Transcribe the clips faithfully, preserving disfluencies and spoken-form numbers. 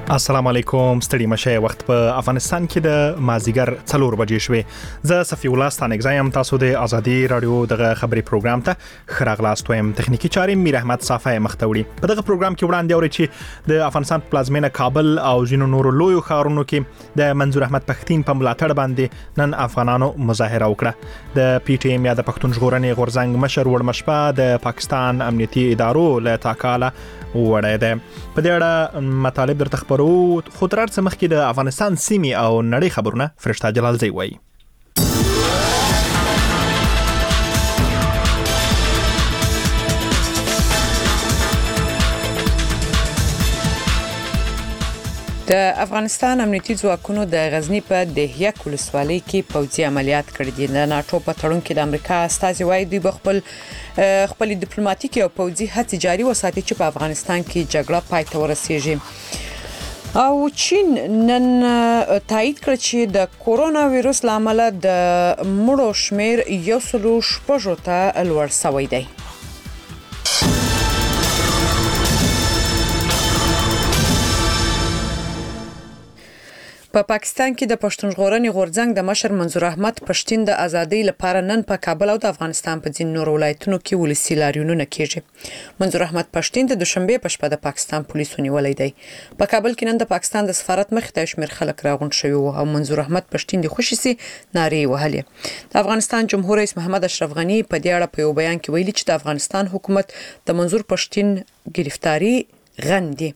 السلام علیکم ستړي مشه وخت په افغانستان کې د مازیګر څلور بجې شوې زه صفی الله ستانګزایم تاسو د ازادي رادیو دغه خبري پروګرام ته خراغلاست وایم تخنیکی چاري میر احمد صافی مختوړي په دغه پروګرام کې وړاندې اوري چې د افغانستان پلازمینه کابل او ځینو نورو لویو ښارونو کې د منظور احمد پښتين په ملاتړ باندې نن افغانانو مظاهره وکړه د پی ټی ایم یا د پښتون ژغورنې غورځنګ مشر وړمشپا د پاکستان امنیتي ادارو له تاکاله وړه ده په دې اړه مطالب درته خبرو خو تر څه مخکې د افغانستان سیمې او نړۍ خبرونه فرشته جلال زی وایي د افغانستان امنیتي ځواکونو د غزنی په دهیه ولسوالۍ کې پوځي عملیات کړي دي د ناتو په تړون کې د امریکا استازي وایي دوی خپل خپل ډیپلوماټیکي او پوځي هڅې جاري وساتي چې په افغانستان کې جګړه پای ته ورسیږي او چین نن تایید کړ چې د کورونا وایروس لامل د مړو شمیر یو سل شپږ ته لوړ شوی دی په پا پاکستان کې د پښتون ژغورنې غورځنګ د مشر منظور احمد پښتين د ازادۍ لپاره نن په کابل او د افغانستان په ځینو نورو ولایتونو کې ولسی لاریونونه کیږي منظور احمد پښتين د دوشنبه په شپه د پاکستان پولیسو نیولې دی په کابل کې نن د پاکستان د سفارت مخ ته شمیر خلک راغونډ شوی او منظور احمد پښتين د خوشي سي ناري وهلې د افغانستان جمهور رئیس محمد اشرف غنی په دې اړه په یو بیان کې ویلي چې د افغانستان حکومت د منظور پښتين گرفتاری غندي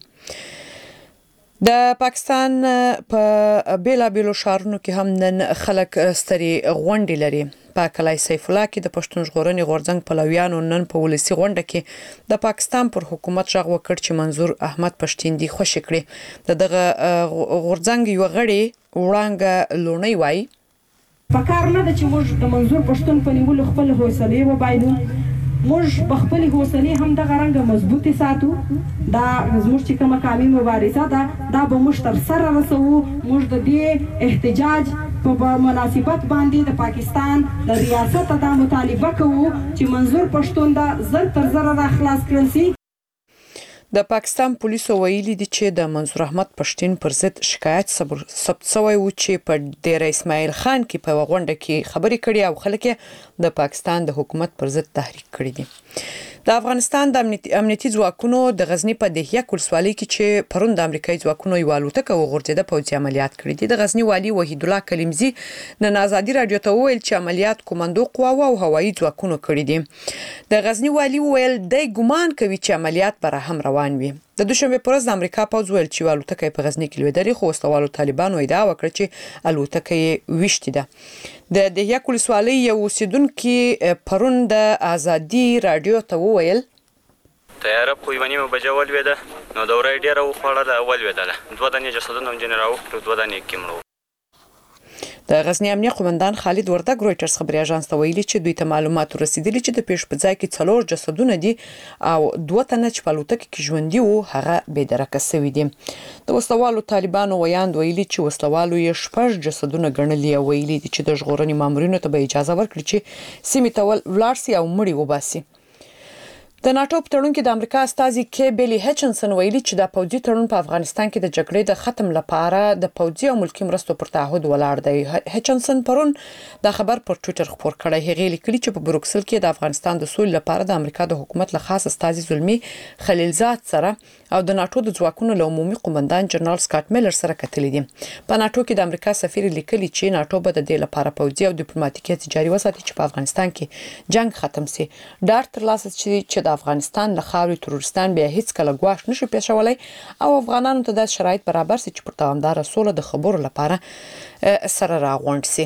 د پاکستان په بیلا بیلو شهرونو کې هم نن خلک ستري غونډې لري په کلای سیف الله کې د پښتون ژغورنې غورځنګ پلویانو نن په ولسی غونډه کې د پاکستان پر حکومت ژغ وکړ چې منظور احمد پښتين دی خوشی کړي د دغه غورځنګ یو غړي وړانګه لونی وای په کار نه د چې موږ د منظور پښتون په نیولو خپل حوصله وبایلو موږ بخپل حوصله هم د غرنګ مضبوطی ساتو دا زموږ چې کومه قومي مبارزه ده دا به موږ تر سره رسو موږ د دې احتجاج په مناسبت باندې د پاکستان د ریاست د مطالبه کوو چې منظور پښتون دا زر تر زر را خلاص کړل شي د پاکستان پولیسو ویلي دي چې د منظور احمد پښتين پر ضد شکایت ثبت شوی و چې په ډیر اسماعیل خان کې په غونډه کې خبري کړي او خلک د پاکستان د حکومت پر ضد تحریک کړي دي د افغانستان د امنیتي ځواکونو د غزنی په دهیه ولسوالۍ کې چې پرون د امریکایي ځواکونو یو الوتکه وغورځیده پوځي عملیات کړي دي د غزنی والی وحید الله کلیمزی نن ازادي رادیو ته ویل چې عملیات کومندو قوا او هوایي ځواکونو کړي دي د غزنی والی ویل د ګومان کوي چې عملیات پر هم روان وي د دوشنبه پر ورځ د امریکا پوځ ویل چې الوتکه په غزنی کې لویدري خو استوالو طالبانو ادعا وکړه چې الوتکه وشتي ده د دهیه ولسوالۍ یو اوسیدونکو پرون د ازادي رادیو ته ویل تیاره په یوه نیمه بجه ولوېده نو د ورځې ډېره وخوړله ولوېدله دوه دانې جسدونه نجونې راوکړو دوه دانې کې مړه د غزنی امنیه قومندان خالد وردګ رويټرز خبري اژانس ته ویلي چې دوی ته معلومات رسیدلي چې د پیښ په ځای کې څلور جسدونه دي او دوه تنه چې په الوتکه کې ژوندي وو هغه بې درکه شوي دي د وسلوالو طالبانو ویاند ویلي چې وسلوالو یې شپږ جسدونه ګڼلي او ویلي دي چې د ژغورنې مامورینو ته به اجازه ورکړي چې سیمې ته ولاړ شي او مړي وباسي د ناتو په تړون کې د امریکا استازي کې بیلی هچنسن ویلي چې د پوځي تړون په افغانستان کې د جګړې د ختم لپاره د پوځي او ملکی مرستو پر تعهد ولاړ دی هچنسن پرون د خبر پر ټوئیټر خبر کړی هغه لیکلي چې په بروکسل کې د افغانستان د سولې لپاره د امریکا د حکومت له خاص استازي زلمی خلیلزاد سره او د ناتو د ځواکونو له عمومي قومندان جنرال سکاټ میلر سره کتلې دي په ناتو کې د امریکا سفیر لیکلي چې ناتو به د دې لپاره پوځي او ډیپلوماټیکي هڅې جاري وساتي چې په افغانستان کې جنگ ختم شي ډار ترلاسه چې د افغانستان له خاورې ترورستان بیا هیڅ کله ګواښ نشي پیښولای او افغانانو ته د شرایط برابر سي چې پر دوامدار سوله د خبرو لپاره سره راغونډ سي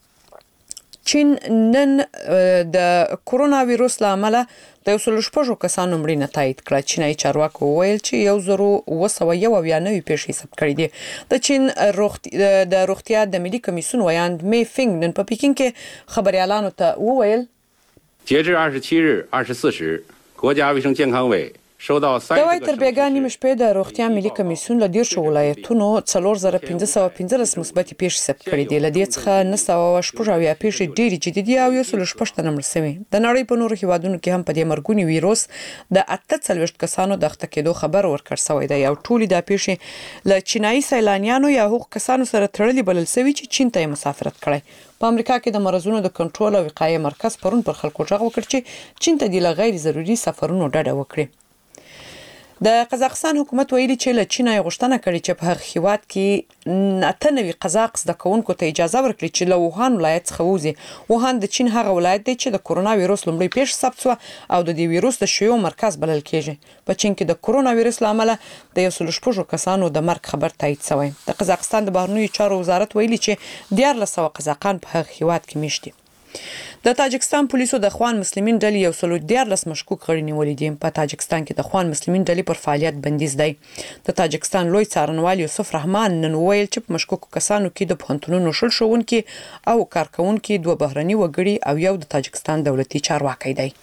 چین نن د کورونا وایروس لامل د یو سل شپږ کسانو مړینه تایید کړه چینایي چارواکو ویل چې یو زرو وسوه یو اویا نوي پیښې ثبت کړي دي د چین روغتیا د روغتیا د ملي کمیسیون ویاند می فینګ نن په پکین کې خبريالانو ته وویل 截至二十七日二十四时国家卫生健康委 د وای تر بیګا نیمه شپې د روغتیا ملي کمیسیون له ډیر شو ولایتونو څلور زره پنځه سوه پنځلس مثبتې پیښې ثبت کړې دي. له دې څخه نه سوه شپږ اویا پیښې ډېرې جدي دي او یو سل شپږ تنه مړه شوي. د نړۍ په نورو هیوادونو کې هم په دې مرګوني ویروس د اته څلوېښت کسانو د اخته کېدو خبر ورکړ شوی دی او ټولې دا پیښې له چینایي سیلانیانو یا هغو کسانو سره تړلې بلل شوي چې چین ته مسافرت کړی. په امریکا کې د مرزونو د کنټرول او وقایې مرکز پرون پر خلکو غږ وکړ چې چین ته د غیر ضروري سفرونو ډډه وکړي. د قزاقستان حکومت ویلي چې له چین غوښتنه کړې چې په هغه هیواد کې اته نوي قزاق زده کوونکو ته اجازه ورکړي چې له ووهان ولایت څخه ووځي. ووهان د چین هغه ولایت دی چې د کرونا ویروس لومړی پیښه ثبت شوه او د دې ویروس د شیوع مرکز بلل کېږي. په چین کې د کرونا ویروس له امله د یو سل شپږ کسانو د مرګ خبر تایید شوی. د قزاقستان د بهرنیو چارو وزارت ویلي چې دیارلس سوه قزاقان په هغه هیواد کې میشت دي. د تاجکستان پولیسو د اخوان مسلمین ډلې یو سل دیارلس مشکوک غړي نیولي دي. په تاجکستان کې د اخوان مسلمین ډلې پر فعالیت بندیز دی. د تاجکستان لوی څارنوال یوسف رحمان نن ویل چې په مشکوکو کسانو کې د پوهنتونونو شل ښوونکي او کارکونکي دوه بهرني وګړي او یو د تاجکستان دولتي چارواکي دی.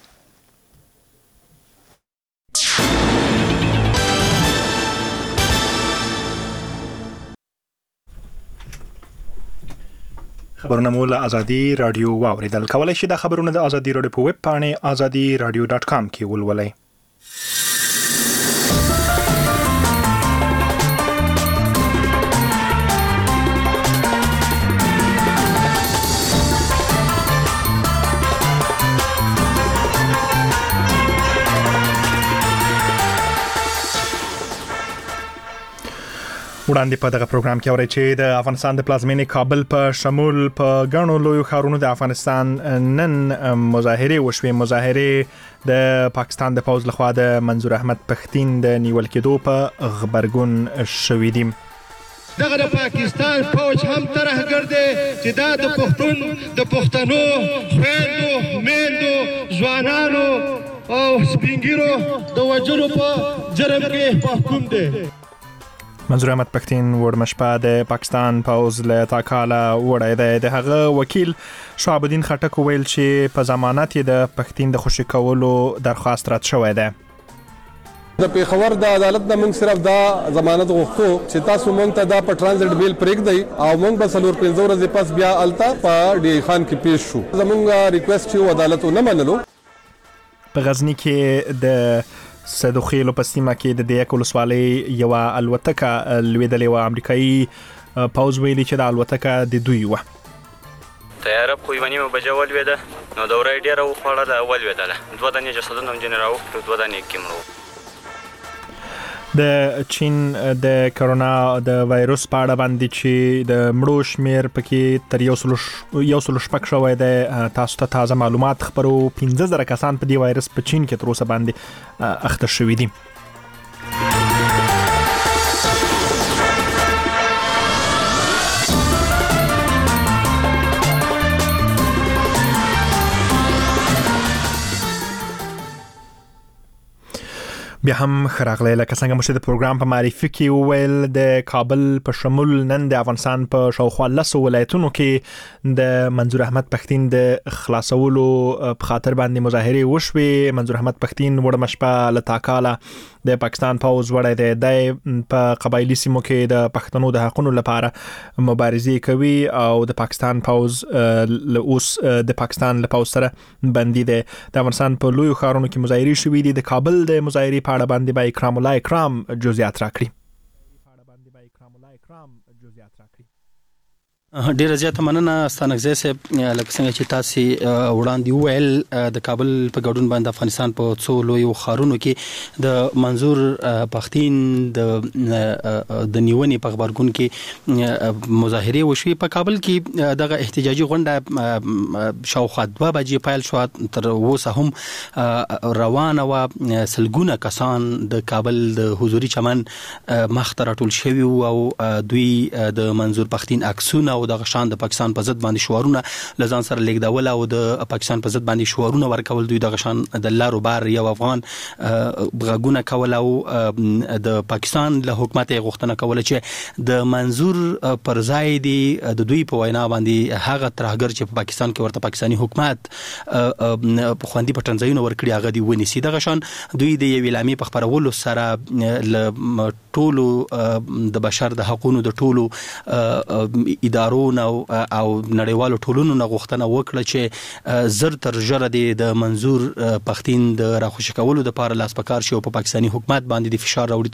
خبرونه مو له ازادي رادیو واوریدل. کولای شئ د خبرونه د ازادي رادیو په ویب پاڼه ازادي رادیو ډاټ کام کې ولولئ. وړاندې په دغه پروګرام کې اورئ چې د افغانستان د پلازمینې کابل په شمول په غنو لوی ښارونو د افغانستان نن مظاهره وشوې. مظاهره د پاکستان د پوز لخوا د منظور احمد پښتين د نیول کېدو په خبرګون شوې دي. دغه د پاکستان فوج هم ترهګر دی چې دا د پښتون د پښتنو خويندو میندو ځوانانو او سپینګیرو د وجلو په جرم کې محکوم دی. منظور احمد پښتين ورمشپه د پاکستان پوز له تاکاله وړای دی. د هغه وکیل شعب الدین خټک ویل چې په ضمانت د پښتين د خوشی کولو درخواست رد شوی دی. د پیښور د عدالت د موږ صرف دا ضمانت غوښتو چې تاسو موږ ته دا په ټرانزیت بیل پرېږدئ او موږ به څلور پنځه ورځې پس بیا الته په ډي خان کې پیښ شو. زموږ ریکوست یو عدالت نه منلو. په غزنی کې د صدوخیلو په سیمه کې د دیک ولسوالۍ یو الوتکه لویدلې و. امریکایي پوز ویلي چې د الوتکه د دوی و. تیاره په یوه نیمه بجه ولوېده نو د ورځې ډېره وخوړله ولوېدله. دوه دانې جسدونه هم ځینې راوخوړو، دوه دانې کې مړه. د چین د کرونا د وایروس په اړه باندې چې د مړو شمیر پکې تر یو سل یو سل شپږ شوی دی. تاسو ته تازه معلومات خبرو. پنځه زره کسان په دې وایرس په چین کې تر اوسه باندې اخته شوي دي. بیا هم خراغله لکه څنګه مشه د پروګرام په معرفي کې ویل د کابل په شمول نن د افغانستان په شاوخوا لسو ولایتونو کې د منظور احمد پښتين د خلاصولو په خاطر باندې مظاهره وشوې. منظور احمد پښتين وړمشپه لتاکاله د پاکستان پوز وړای دی. د په قبایلی سیمو کې د پښتنو د حقوقو لپاره مبارزه کوي او د پاکستان پوز اوس د پاکستان له پوز سره بندي دی. د افغانستان په لوی ښارونو کې مظاهره شوې دي. د کابل د مظاهره پاړه باندې با اکرام الله اکرام جزئیات راکړي. ډیره زیاته مننه ستانګزی صاحب. لکه څنګه چې تاسو وړاندې وویل د کابل په ګډون باندې افغانستان په څو لوی ښارونو کې د منظور پښتين د د نیونې په خبرګون کې مظاهره وشوي. په کابل کې دغه احتجاجي غونډه شاوخوا دوه بجې پیل شو. تر اوسه هم روانه و. سلګونه کسان د کابل د حضوري چمن مخ ته راټول شوي او دوی د منظور پښتين عکسونه او د غشان د پاکستان په ضد باندې شعارونه لزان سره لیکدول او د پاکستان په ضد باندې شعارونه ورکول دوی د غشان د لارو بار یو افغان غږونه کول او د پاکستان له حکومت غوښتنه کوله چې د منظور پر ځای دی د دوی په وینا باندې هغه ترهګر چې په پاکستان کې ورته پاکستاني حکومت په خوندي پټنځایونه ورکړي هغه دی ونیسي د غشان دوی د یو اعلامیې په خبرولو سره ل ټولو د بشر د حقوقو د ټولو ادارو او او نړیوالو ټولونو نه غوښتنه وکړه چې زر تر ژره د منظور پښتين د راخوشي کولو د پاره لاس پکار شي او په پاکستاني حکومت باندې د فشار راوړي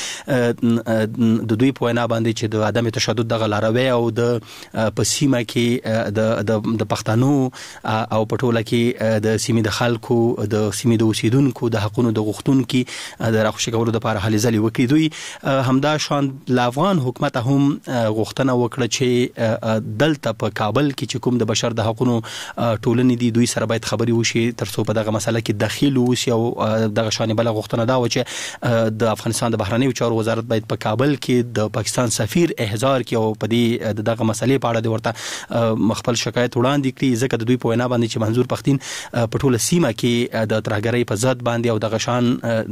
ترڅو د دوی په وینا باندې چې د عدم تشدد د غلاروي او د پسیمه کې د د پښتنو او پټوله کې د سیمې د خلکو د سیمې د اوسیدونکو د حقوقو د غوښتونکو د راخوشي کولو د پاره هلې ځلې وکړي دوی همدا شان د افغان حکومت هم غوښتنه وکړه چې دلته په کابل کې چې کوم د بشر د حقوقو ټولنې دي دوی سره باید خبري وشي ترڅو په دغه مسله کې دخیل وشي او دغه شان بل غوښتنه دا و چې د افغانستان د بهرنیو چارو وزارت باید په کابل کې د پاکستان سفیر احضار کړي او په دې دغه مسلې په اړه د ورته خپل شکایت وړاندې کړي ځکه د دوی په وینا باندې چې منظور پښتين په ټوله سیمه کې د ترهګرۍ په ضد باندې او دغه شان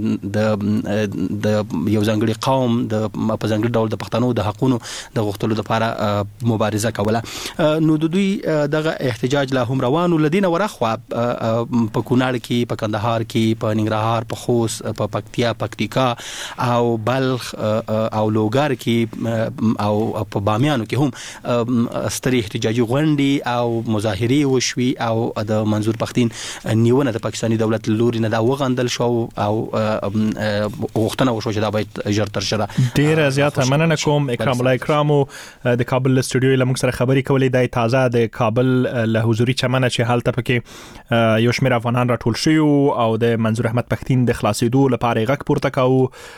د د یو ځانګړي قوم د په ځانګړي ډول د پښتنو د حقوقو د غوښتلو لپاره مبارزه کوله نو د دوی دغه احتجاج لا هم روانو لدینه ورخوا په کونړ کې په کندهار کې په ننګرهار په خوست په پکتیا پکتیکا او بلخ او لوګر کې او په بامیانو کې هم ستري احتجاجي غونډې او مظاهرې وشوي او د منظور پښتين نیونه د پاکستاني دولت لوري نه دا وغندل شو او غوښتنه وشو چې دا باید ژر تر ژره ډیر زیاته مننه کوم اکرام الله اکرامو د کابل استودیو لمغ سره خبري کولې د تازه د کابل له حضوري چمنه چې حالت پکې یو شمېر افغانان راټول شي او د منظور احمد پښتين د خلاصېدو لپاره غږ پورته کاو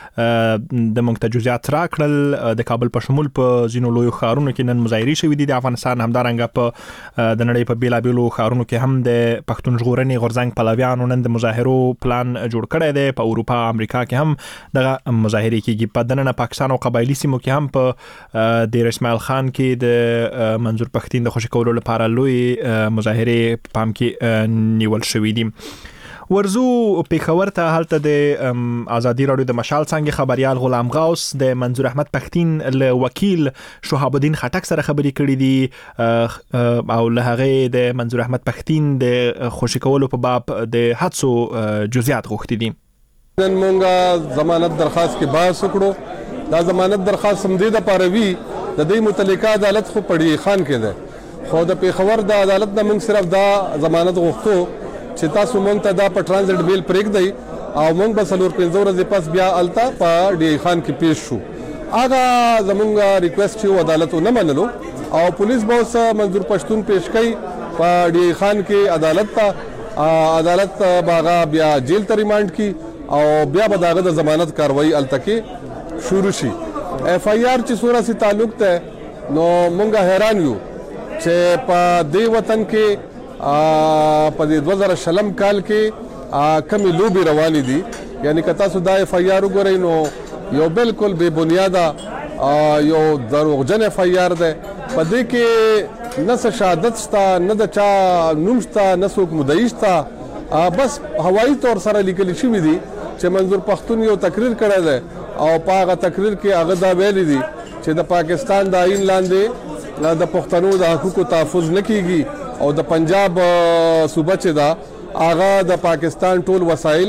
د منتجزات راکړل د کابل په شمول په زینو لوی خارونو کې نن مظاهرې شوې دي د افغانستان همدارنګه په د نړۍ په بیلابیلو خارونو کې هم د پښتون ژغورنې غورځنګ پلویانو نن د مظاهرو پلان جوړ کړی دی په اروپا امریکا کې هم دغه مظاهرې کېږي په دننه پاکستان او قبایلی سیمو کې هم په دیر اسماعیل خان کې د منظور پښتين د خوشی کولو لپاره لوی مظاهرې پام کې نیول شوې دي ورزو پیښور ته حالت د ازادي رادیو د مشال څنګه خبريال غلام غوث د منظور احمد پښتين له وکیل شهاب الدین خټک سره خبري کړې دي او له هغه د منظور احمد پښتين د خوشی کولو په باب د حادثو جزئیات غوښتي دي نن مونږه ضمانت درخواست کې باز وکړو دا ضمانت درخواست هم دې د پاروي د دې متعلقه عدالت خو پړی خان کې ده خو د پیښور د عدالت نه موږ صرف دا ضمانت غوښتو چې تاسو مونږ ته دا په ټرانزیت بیل پرېږدئ او مونږ به څلور پنځه ورځې پس بیا الته په ډي خان کې پیښ شو هغه زمونږ ریکوست چې عدالت نه منلو او پولیس به اوس منظور پښتون پیښ کوي په ډي خان کې عدالت ته عدالت به بیا جیل ته ریمانډ کی او بیا به داغه د ضمانت کاروایی الته کې شروع شي اف آی آر چې سورا سي تعلق ته نو مونږه حیران یو چې په دې وطن کې په دې دوه زره شلم کال کې کمی لوبي روانې دي یعنی که تاسو دا اف آی آر وګورئ نو یو بالکل بے بنیاده یو دروغجن اف آی آر ده په دې کې نه څه شهادت شته نه د چا نوم شته نه څوک مدعي شته بس هوایي طور سره لیکل شوي دي چې منظور پښتون یو تقریر کړی دی او په هغه تقریر کې هغه دا ویلي دي چې د پاکستان د آئین لاندې د پښتنو د حقوقو تحفظ نه کیږي او د پنجاب صوبه چې دا هغه د پاکستان ټول وسایل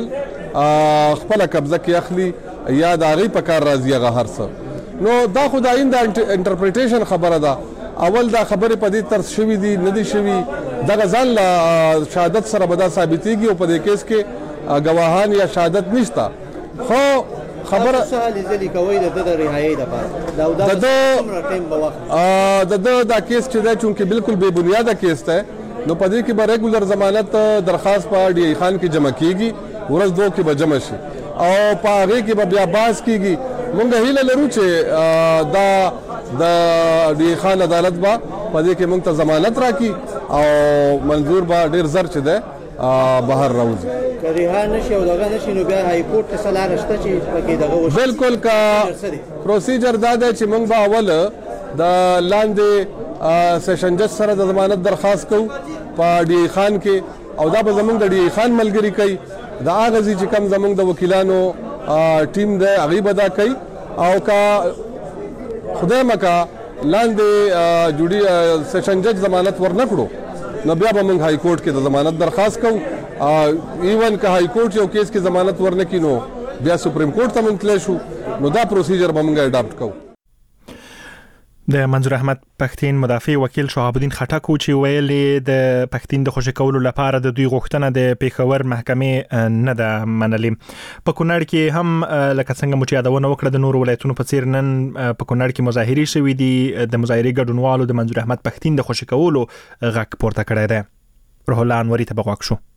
خپل قبضه کې اخلي یا د هغې په کار راځي هغه هر څه نو دا خو د آئین د انټرپریټیشن خبره ده اول دا خبرې په دې طرز شوي دي نه دي شوي دغه ځان له شهادت سره به دا ثابتېږي او په دې کیس کې ګواهان یا شهادت نشته خو خبره ځلې کوي د د رهایی لپاره دا د څومره ټیم به وخت د د دا کیس چې دا چونکه بالکل بے بنیاده کیس ده نو په دې کې به ریګولر ضمانت درخواست په ډي خان کې جمع کیږي ورځ دوه کې به جمع شي او په هغه کې به بیا باز کیږي مونږ هیله لرو چې دا د ډي خان عدالت به په دې کې مونږ ته ضمانت راکړي او منظور به ډیر زر چې ده بهر راوځي کریها نشي او دغه نشي نو بیا های کورټ ته سلام راشته چې پکې دغه بالکل کا پروسیجر دا دی چې موږ به اول د لاندې سیشن جج سره د ضمانت درخواست کوو په ډي خان کې او دا به زمونږ د ډي خان ملګري کوي د هغه ځای چې کوم زمونږ د وکیلانو ټیم دی هغوی به دا کوي او که خدای مکه لاندې جوډي سیشن جج ضمانت ورنه کړو نو بیا به موږ های کورټ کې د ضمانت درخواست کوو ایون که های کورټ یو کیس کې ضمانت ورنه کړي نو بیا سپریم کورټ ته موږ تللی شو نو دا پروسیجر به موږ اډاپټ کوو. د منظور احمد پښتين مدافع وکیل شهاب الدین خټک چې ویلي د پښتين د خوشی کولو لپاره د دوی غوښتنه د پیښور محکمې نه ده منلې. په کونړ کې هم لکه څنګه مو چې یادونه وکړه د نور ولایتونو په څیر نن په کونړ کې مظاهرې شوې دي. د مظاهرې ګډونوالو د منظور احمد پښتين د خوشی کولو غږ پورته کړی دی. روح الله انوري ته بغوښ شو.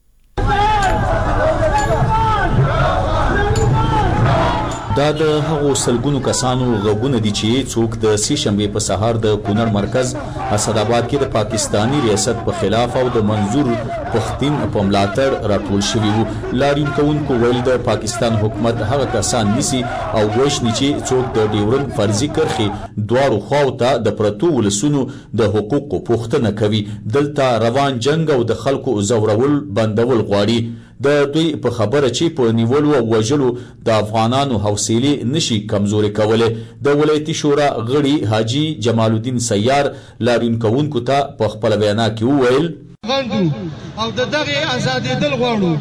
دا د هغو سلګونو کسانو غوونه دي چې څوک د سې شنبې په سهار د کونړ مرکز اسداباد کې د پاکستانی ریاست په خلاف او د منظور پښتين په ملاتړ راټول شوي وو. لاریون کوونکو ویل د پاکستان حکومت هغه کسان نیسي او وښني چې څوک د ډیورند فرضي کرښې دواړو خواو ته د پرتو ولسونو د حقوقو پوښتنه کوي. دلته روان جنگ او د خلکو زورول بندول غواړي. د دوی په خبره چې په نیولو او وژلو د افغانانو حوصلې نشي کمزوري کوله. د ولایتي شورا غړي حاجی جمال الدین سیار لاریون کوونکو ته په خپل بیان کې وویل غندو او د دغه ازادي دل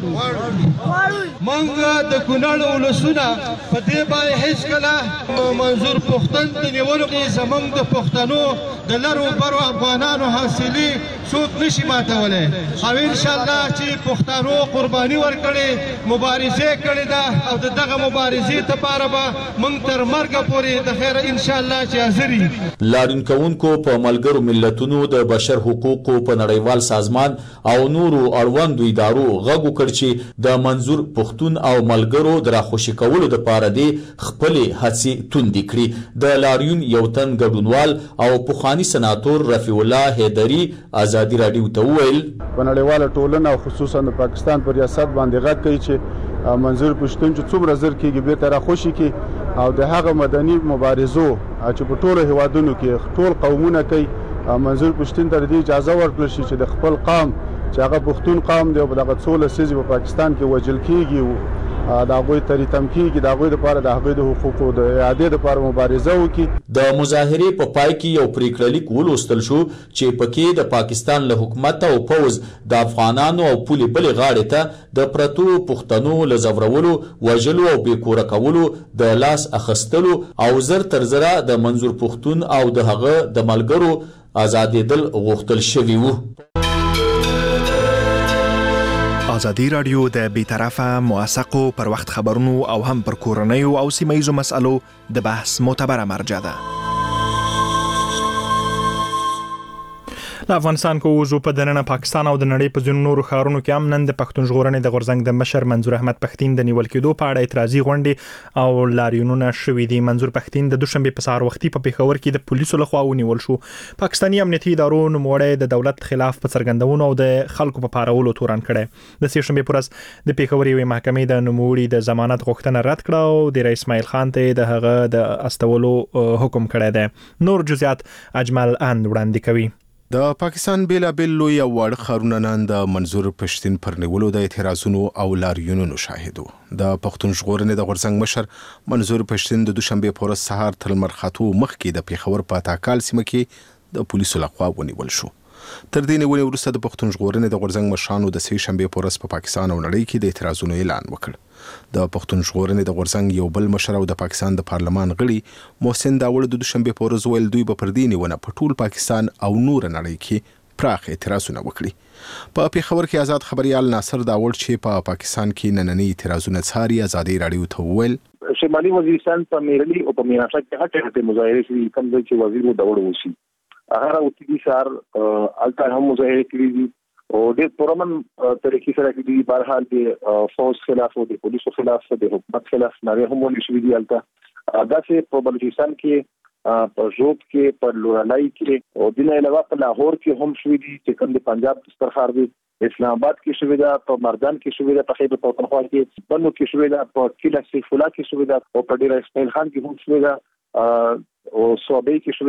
غواړو. مونږ د کونړ ولسونه په دې باندې هیڅ کله منظور پښتون د نیولو کې زمونږ د پښتنو د لرو برو افغانانو حاصلې څوک نشي ماتولی او ان شاء الله چې پښتنو قرباني ورکړي مبارزه کړې ده او د دغه مبارزې لپاره به مونږ تر مرګه پورې د خیر ان شاء الله چې حاضر یو. لاریون کوونکو په ملګرو ملتونو د بشر حقوقو په نړیوال سازمان او نورو اړوندو ادارو غږ وکړ چې د منظور پښتون او ملګرو د راخوشي کولو لپاره د خپل هڅې توندې کړي. د لاریون یو تن ګډونوال او پخوانی سناتور رفیع الله حیدری ازادي رادیو ته وویل په نړیواله ټولنه او خصوصا د پاکستان پر ریاست باندې غږ کوي چې منظور پښتون چې څومره زر کېږي بیرته راخوشي کړي او د هغه مدني مبارزو چې په ټولو هیوادونو کې ټول قومونه کوي منظور پښتون ته د اجازه ورکړل شي چې د خپل قوم چې هغه پښتون قوم دی او دغه څو لسیزې په پاکستان کې وژل کېږي د هغوی تریتم کېږي د هغوی لپاره د هغوی د حقوقو د اعادې لپاره مبارزه وکړي. د مظاهرې په پای کې یو پریکړه لیک ولوستل شو چې پکې د پاکستان له حکومت او پوز د افغانانو او پولې بلې غاړې ته د پرتو پښتنو له ځورولو وژلو او بې کوره کولو د لاس اخیستلو او زر تر زره د منظور پښتون او د هغه د ملګرو آزادېدل غوښتل شوي وو. ازادي رادیو د بیطرفه موثقو پر وخت خبرونو او هم پر کورنیو او سیمایزو مسالو د بحث معتبره مرجع ده. د افغانستان کو وزو په دننه پاکستان او د نړۍ په ځینو نورو ښارونو کې هم نن د پښتون ژغورنې د غورځنګ د مشر منظور احمد پښتين د نیول کېدو په اړه اعتراضي غونډې او لاریونونه شوې دي. منظور پښتين د دوشنبه په سهار وختي په پیښور کې د پولیسو لخوا ونیول شو. پاکستاني امنیتي ادارو نوموړی د دولت خلاف په څرګندونو او د خلکو په پارولو تورن کړي. د سې شنبه پر ورځ د پیښور یوې محکمې د نوموړي د ضمانت غوښتنه رد کړه او د رئیس اسماعیل خان ته د هغه د استولو حکم کړی دی. نور جزئیات اجمل اند وړاندې کوي. د پاکستان بیلابل لوی او واړه ښارونه نن د منظور پښتين پر نیولو د اعتراضونو او لاریونونو شاهدو. د پښتون ژغورنې د غورځنګ مشر منظور پښتين د دوشنبه په ورځ سهار تر مرخاتو مخکې د پیښور په تاکال سیمه کې د پولیسو لخوا ونیول شو. تر دې نیولې وروسته د پښتون ژغورنې د غورځنګ مشرانو د سې شنبه په ورځ په پاکستان او نړۍ کې د اعتراضونو اعلان وکړ. د پښتون ژغورنې د غورځنګ یو بل مشر او د پاکستان د پارلمان غړي محسن داوړ د دوشنبه په ورځ ویل دوی به پر دې نیونه په ټول پاکستان او نور نړۍ کې پراخ اعتراضونه وکړي. په پیښور کې آزاد خبريال ناصر داوړ چې په پاکستان کې نننۍ اعتراضونه څاري ازادي رادیو ته ویل شمالي وزیرستان په میرلی او په میراشا کې هټه هټه مظاهره شوي کوم چې وزیر داوړ وشي هغه اوتګي سار الته هم مظاهره کړې دي او د پرمن طریقې سره کې دي بهرحال د فوج خلاف او د پولیسو خلاف د حکومت خلاف نارې هم ولې شوي دي الته دا چې په بلوچستان کې په جوب کې په لورالای کې او د نه علاوه په لاهور کې هم شوي دي چې کوم د پنجاب دسترخوان دي اسلام آباد کې شوي ده په مردان کې شوي ده په خیبر پختونخوا کې بنو کې شوي ده په کله سیف الله کې شوي ده او په ډیر اسماعیل خان کې هم شوي ده او صوبې کې شوي ده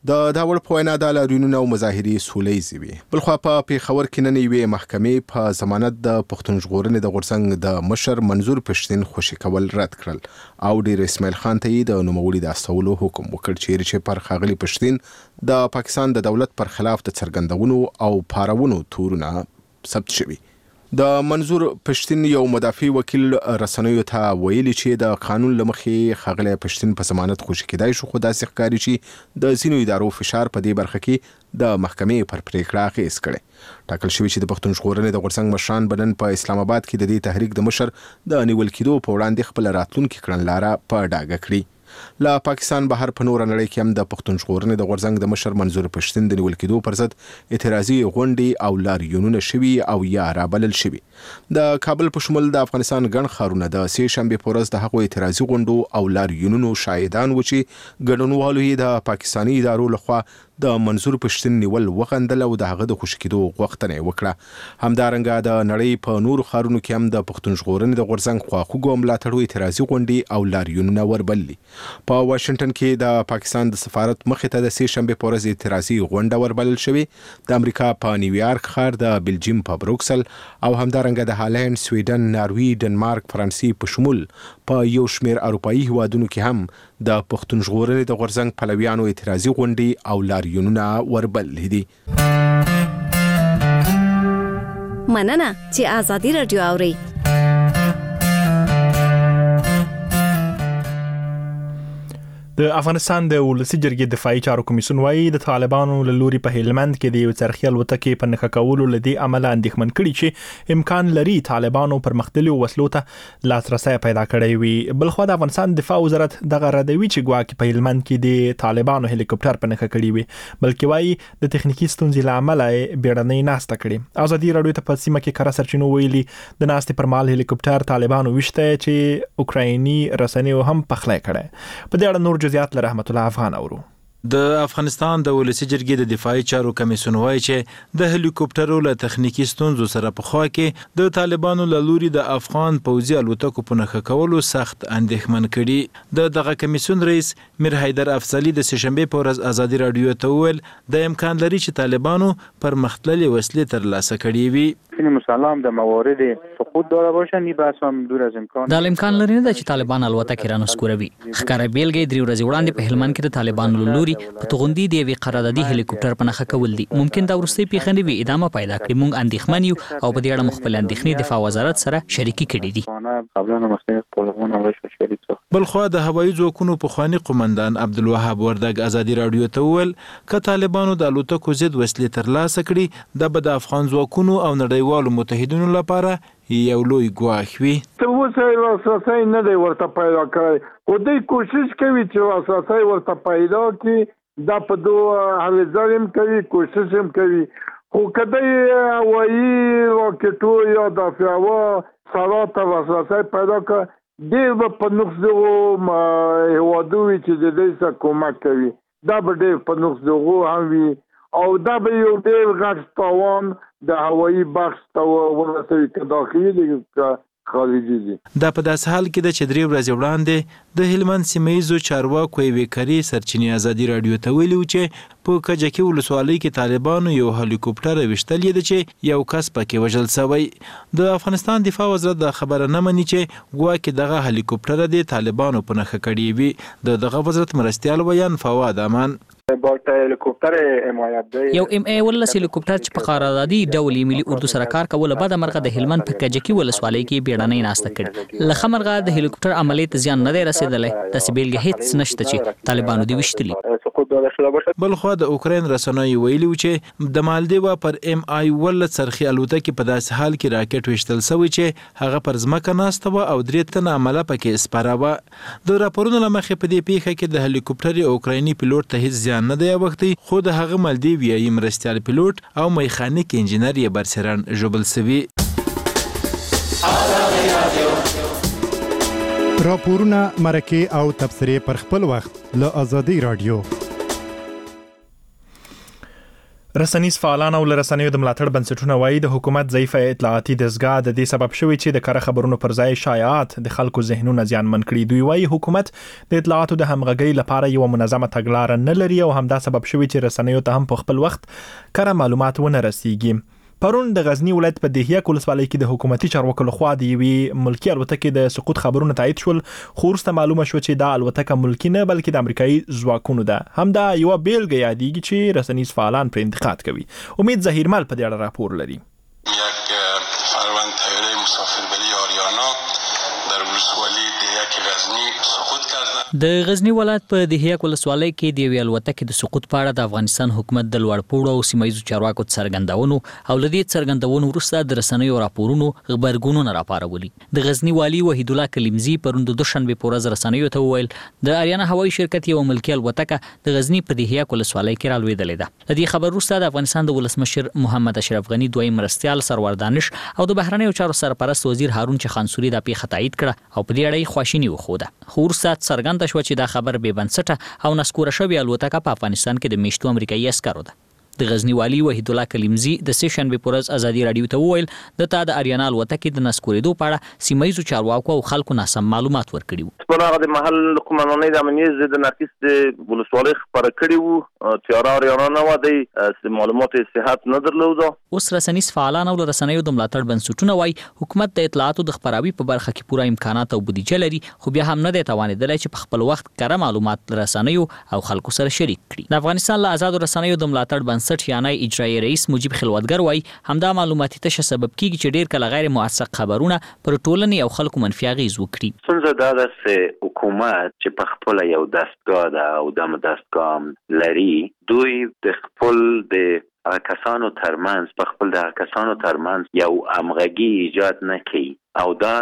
د داول په وینا د لاریونونو او مظاهرې سولهییزې وي. بلخوا په پېښور کې نن یوې محکمې په ضمانت د پښتون ژغورنې د غورځنګ د مشر منظور پښتین خوشي کول رد کړل او ډیر اسماعیل خان ته یې د نوموړي د استولو حکم وکړ چې پر ښاغلي پښتین د پاکستان د دولت پر خلاف د څرګندونو او پارونو تورونه ثبت شوي. د منظور پښتین یو مدافع وکیل رسنیو ته ویلي چې د قانون له مخې ښاغلی پښتین په ضمانت خوشي کېدای شو، خو داسې ښکاري چې د ځینو ادارو فشار په دې برخه کې د محکمې پر پریکړه اغېز کړی. ټاکل شوي چې د پښتون ژغورنې د غورځنګ مشران به نن په اسلام آباد کې د دې تحریک د مشر د نیول کېدو په وړاندې خپله راتلونکې کړنلاره په ډاګه کړي. لا پاکستان بهر په نوره نړۍ کې هم د پښتون ژغورنې د غورځنګ د مشر منظور پښتین د نیول کېدو پر ضد اعتراضي غونډې او لاریونونه شوي او یا رابلل شوي. د کابل په شمول د افغانستان ګڼ ښارونه د سې شنبې په ورځ د هغو اعتراضي غونډو او لاریونونو شاهدان و چې ګډونوالو یې د پاکستاني ادارو لخوا د منظور پښتین نیول وغندل او د هغه د خوشي کېدو غوښتنه یې وکړه. همدارنګه د نړۍ په نورو ښارونو کې هم د پښتون ژغورنې د غورځنګ خواخوږو ملاتړو اعتراضي غونډې او لاریونونه وربللي. په واشنګټن کې د پاکستان د سفارت مخې ته د سې شنبې په ورځ اعتراضي غونډه وربلل شوې. د امریکا په نیویارک ښار، د بلجیم په بروکسل او همدارنګه د هالند، سویډن، ناروی، ډنمارک، فرانسې په شمول په یو شمېر اروپایي هیوادونو کې هم د پښتون ژغورنې د غورځنګ پلویانو اعتراضي غونډې او لاریونونه وربللي دي. مننه چې آزادي رادیو اوري. د افغانستان د ولسی جرګې دفاعي چارو کمیسیون وايي د طالبانو له لوري په هلمند کې د یو څرخي الوتکې په نښه کولو لدی عمل اندېښمن کړي چې امکان لري طالبانو پر مختلفو وسلو ته لاسرسي پیدا کړی وي. بلخو د افغانستان دفاع وزارت دغه ردوي چې ګواکې په هلمند کې د طالبانو هلیکوپټر په نښه کړی وي، بلکې وايي د تخنیکی ستونزې له امله بیړنۍ ناسته کړي. ازادي راډیو ته په سیمه کې کار سرچینو ویلي د ناستې پر مال هلیکوپټر طالبانو وشته چې اوکرایني رسنیو هم پخلی کړي. په دې اړه نور جزئیات له رحمت الله افغان اورو. د افغانستان د ولسی جرګې د دفاعي چارو کمیسیون وایي چې د هلیکوپټرو له تخنیکی ستونزو سره په خوا کې د طالبانو له لوري د افغان پوځي الوتکو په نښه کولو سخت اندېښمن کړي. د دغه کمیسیون رئیس میر حیدر افضلي د سهشنبې په ورځ ازادي راډیو ته وویل د امکان لري چې طالبانو پر مختلفې وسلې ترلاسه کړي وي. مسلم د موارد سقوط داره باشن این بحث هم دور از امکان دا امکان لري نه چې طالبان الوتکې رانسکوروي. ښکاره بیلګې درې ورځې وړاندې په هلمند کې د طالبانو له لوري په توغندي د یوې قراردادي هلیکوپټر په نښه کول دي. ممکن دا وروستۍ پیښه نه وي ادامه پیدا کړي. موږ اندېښمن یو او په دې اړه مو خپل اندېښنې دفاع وزارت سره شریکې کړې دي. بلخوا د هوایي ځواکونو پخواني قومندان عبدالوهاب وردګ ازادي راډیو ته وویل که طالبانو د الوتکو ضد وسلې ترلاسه کړي دا به د افغان ځواکونو او نړیوالو متحدینو لپاره یو لوی ګواښ وي. ته اوسه لاسرسی نه دی ورته پیدا کړی، خو دوی کوشش کوي چې لاسرسی ورته پیدا کړي. دا په دوه هلې ځلې هم کوي، کوشش هم کوي، خو که دی هوایي راکټو یا دافعه سرا ته لاسرسی پیدا کړه ډېر به په نقص دغو هېوادو وي چې د دوی سره کومک کوي. دا به ډېر په نقص دغو هم وي او دا به یو ډېر غټ تاوان د هوایي بخش ته ورسوي که داخلي دي که خارجي دي. دا په داسې حال کې ده چې درې ورځې وړاندې د هلمند سیمه ییزو چارواکو یوې کرې سرچینې ازادي راډیو ته ویلي و چې په کجکي ولسوالۍ کې طالبانو یو هلیکوپټر ویشتلی دی چې یو کس پکې وژل شوی. د افغانستان دفاع وزارت دا خبره نه مني چې ګواکې دغه هلیکوپټر د طالبانو په نښه کړی وي. د دغه وزارت مرستیال ویان فواد امان یو ام ای ولس هلیکوپټر چې په قراردادي ډول ملي اردو سره کار کوله بعد مرغه د هلمند په کجکي ولسوالۍ کې بیړنۍ ناسته کړې. لخوا مرغه د هلیکوپټر عملیات زیان نه دی رسیدلی. د سیبلګ هیڅ نشته چې طالبانو دی وشتلی. بلخوا د اوکراین رسنیو ویلي و چې د مالدیوا پر ام ای ول څرخي الوتکې په داسې حال کې راکټ وشتل شوی چې هغه پر ځمکه ناسته و او درې تنه عمله پکې سپاره و. د راپورونو له مخې په دې پیښه کې د هلیکوپټر اوکرایني پیلوټ ته هیڅ زیان نه دی وختي، خو د هغه مالدیویایي مرستیال پیلوټ او میخانیک انجینر یې برسران ژوبل سوي. راپورونه، مرکې او تبصرې پر خپل وخت له آزادي راډیو. رسنیز فعالان او رسنیو د ملاتړ بنسټونه وایي د حکومت ضعیفه اطلاعاتي دستګاه د دې سبب شوی چې د کار خبرونو پر ځای شایعات د خلکو ذهنونه زیانمن کړي. دوی وایي حکومت د اطلاعاتو د همغږۍ لپاره یو منظمه تګلارې نه لري او همدا سبب شوی چې رسنیو ته هم په خپل وخت کار معلومات ونه رسیږي. پرون د غزنی ولایت په دهیه ولسوالۍ کې د حکومتي چارواکو لخوا د یوې ملکی الوتکې د سقوط خبرونه تایید شول، خو وروسته معلومه شو چې دا الوتکه ملکی نه بلکې د امریکایي ځواکونو ده. همدا یو بیلګه یادېږي چې رسنیز فعالان پر انتقاد کوي. امید ظهیرمل په دې اړه راپور لري. یک فروند طیاره مسافربری آریانا در ولسوالی دهیه غزنی سقوط کردند. د غزنی ولایت په دهیه ولسوالۍ کې د یوې الوتکې د سقوط په اړه د افغانستان حکومت د لوړپوړو او سیمایي چارواکو څرګندونو او لدې څرګندونو وروسته د رسنیو راپورونو خبرګونونه راپارولي. د غزنی والی وحید الله کلیمزی پرون د دوشنبه په ورځ رسنیو ته وویل د اریانا هوایي شرکت یو ملکی الوتکه د غزنی په دهیه ولسوالۍ کې رالوېدلې ده. د دې خبر وروسته د افغانستان د ولسمشر محمد اشرف غنی دویم مرستيال سرور دانش او د بهرنیو چارو سرپرست وزیر هارون چخانسوري د پیښه تایید کړه او په دې اړه خواشینی وښوده. خو وروسته څرګنده شو چې دا خبر بې بنسټه او نسکوره شوې الوتکه په افغانستان کې د میشتو امریکایي عسکرو ده. د غزنی والی وحید الله کلیمزی د سه شنبه په ورځ ازادي رادیو ته وویل د تا د اریانا الوتکې د نسکورېدو په اړه سیمایي چارواکو او خلکو ناسم معلومات ورکړي وو. په هغه د محل قومندانۍ د امنیت د نقیص د ولسوالۍ خبره کړي وو تیاره اریانا نه و د معلومات صحت نه درلوده. اوس رسنیز فعالان او رسنیو د ملاتړ بنسټونه وایي حکومت د اطلاعاتو د خبراوي په برخه کې پوره امکانات او بودیجه لري، خو بیا هم نه دی توانیدلی چې په خپل وخت کره معلومات رسنیو او خلکو سره شریک کړي. د افغانستان له آزادو رسنیو د ملاتړ بنسټ یعنی اجرایي رئیس مجيب خلوتګر وایي همدا معلوماتي تشه سبب کیږي چې ډیر کله غیر موثق خبرونه پر ټولنې او خلکو منفي اغیز وکړي. څنګه دا د حکومت چې په خپل یو دستګاه ده او د دستګاه لري، دوی د خپل د کسانو ترمنځ په خپل د کسانو ترمنځ یو همغږي ایجاد نه کوي او دا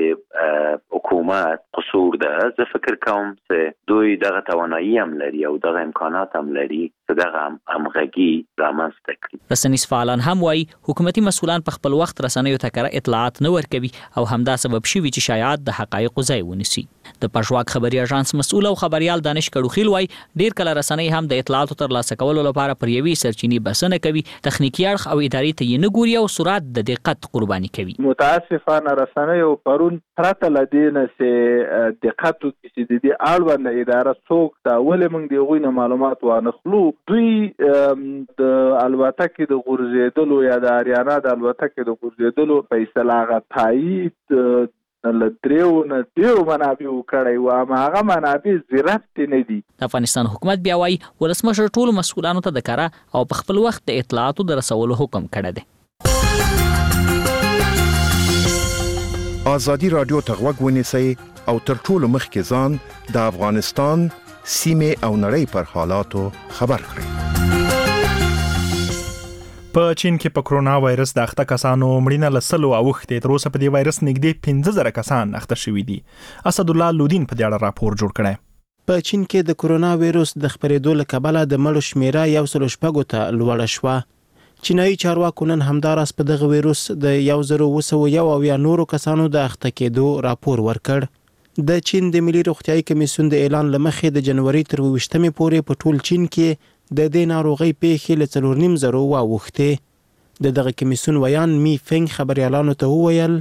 د حکومت قصور ده. زه فکر کوم چې دوی دغه توانایي هم لري او دغه امکانات هم لري چې دغه همغږي رامنځته کړي. رسنیز فعالان هم وایي حکومتي مسؤلان په خپل وخت رسنیو ته کره اطلاعات نه ورکوي او همدا سبب شوی چې شایعات د حقایقو ځای ونیسي. د پښواک خبري اژانس مسؤل او خبريال دانش کډوخیل وایي ډیر کله رسنۍ هم د اطلاعاتو ترلاسه کولو لپاره پر یوې سرچینې بسنه کوي، تخنیکی اړخ او اداري ته یې نه ګوري او سرعت د دقت قرباني کوي. متاسفانه رسنیو پرون پرته لدینه چې دقت او چې د دې اړوند اداره څوک دا ولې موږ د غوینه معلومات وانخلو. دوی د الوتکې د غورځېدلو یا د اریانا د الوتکې د غورځېدلو فیصله غتایید لدریو نه دیو منابع وکړي و ما هغه منابع زیرت نه دي. د افغانستان حکومت بیا وايي ولسمشر ټول مسؤلانو ته د کاره او په خپل وخت د اطلاعاتو د رسولو حکم کړی دی. آزادی رادیو ته غوږ ونیسئ او تر ټولو مخکې ځان د افغانستان سیمې او نړۍ پر حالاتو خبر کړئ. په چین کې په کرونا وایرس د اخته کسانو مړینه لسلو اوختې تر اوسه په دې وایرس نږدې پنځه زره کسان اخته شوي دي. اسد الله لودین په دې اړه راپور جوړ کړی. په چین کې د کرونا وایرس د خپرېدو له کبله د مړو شمیره یو سل شپږو ته لوړه شوه. چینایي چارواکو نن همداراز په دغه وایرس د یو زر اوه سوه یو اویا نورو کسانو د اخته کېدو راپور ورکړ. د چین د ملي روغتیايي کمیسیون د اعلان له مخې د جنوري تر اوویشتمې پورې په ټول چین کې د دې ناروغۍ پیښې له څلور نیم زرو واوښتې. د دغه کمیسیون ویان می فنګ خبريالانو ته وویل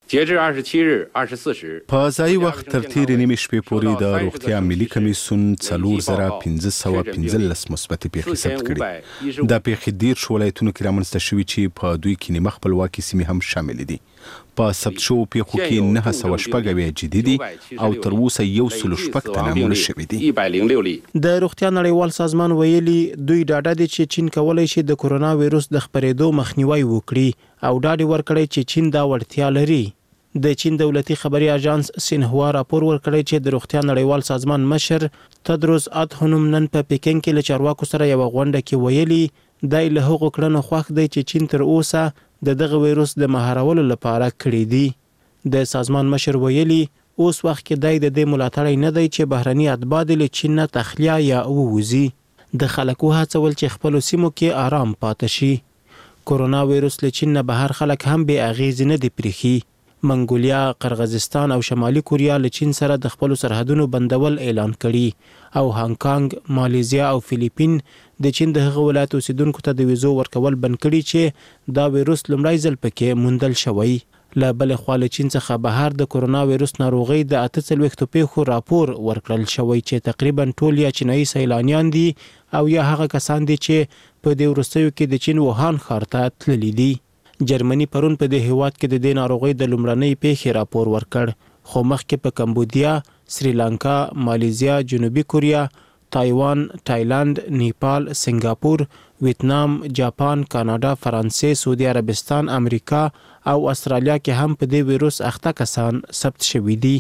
په ځای وخت تر تیرې نیمې شپې پورې د روغتیا ملي کمیسیون څلور زره پنځه سوه پنځلس مثبتې پیښې ثبت کړي. دا پیښې دېرش ولایتونو کې رامنځته شوي چې په دوی کې نیمه خپلواکي سیمې هم شاملې دي. په ثبت شوو پیښو کې نهه سوه شپږ اویا جدي دي او تر اوسه یو سل شپږ تنه مړه شوي دي. د روغتیا نړیوال سازمان ویلي دوی ډاډه دي چې چین کولی شي د کرونا وایرس د خپرېدو مخنیوی وکړي او ډاډ ورکړي چې چین دا وړتیا لري. د چین دولتي خبري اژانس سینهوا راپور ورکړی چې د روغتیا نړیوال سازمان مشر تدروس ادحنوم نن په پیکن کې له چارواکو سره یو غونډه کې ویلي دای له هغو کړنو خوښ دی چې چین تر اوسه د دغه وایرس د مهارولو لپاره کړی دي. د سازمان مشر ویلي اوس وخت کې دای د دې ملاتړی نه دی چې بهرني اتباع له چین نه تخلیه یا ووځي. د خلکو هڅول چې خپل سیمو کې آرام پاتې شي. کرونا وایرس له چین نه بهر خلک هم به اغیز نه دی پرېخي. منګولیا، قرغیزستان او شمالي کوریا له چین سره د خپل سرحدونو بندول اعلان کړي او هانګ کانګ، مالیزیا او فلیپین د چین د هغه ولایت اوسیدونکو ته د ویزو ورکول بند کړي چې دا وایروس لومړی ځل پکې موندل شوی. له بلې خوا له چین څخه بهر د کورونا وایروس ناروغۍ د اته څلوېښتو پیښو راپور ورکړل شوی چې تقریبا ټول یا چینایي سیلانیان دي او یا هغه کسان دي چې په دې وروستیو کې د چین ووهان ښار ته تللي دي. جرمني پرون په دې هیواد کې د دې ناروغۍ د لومړنۍ پیښې راپور ورکړ، خو مخکې په کمبودیا، سریلانکا، مالیزیا، جنوبي کوریا، تایوان، تایلند، نیپال، سنگاپور، ویتنام، جاپان، کاناډا، فرانسې، سعودي عربستان، امریکا او استرالیا کې هم په دې وایروس اخته کسان ثبت شوي دي.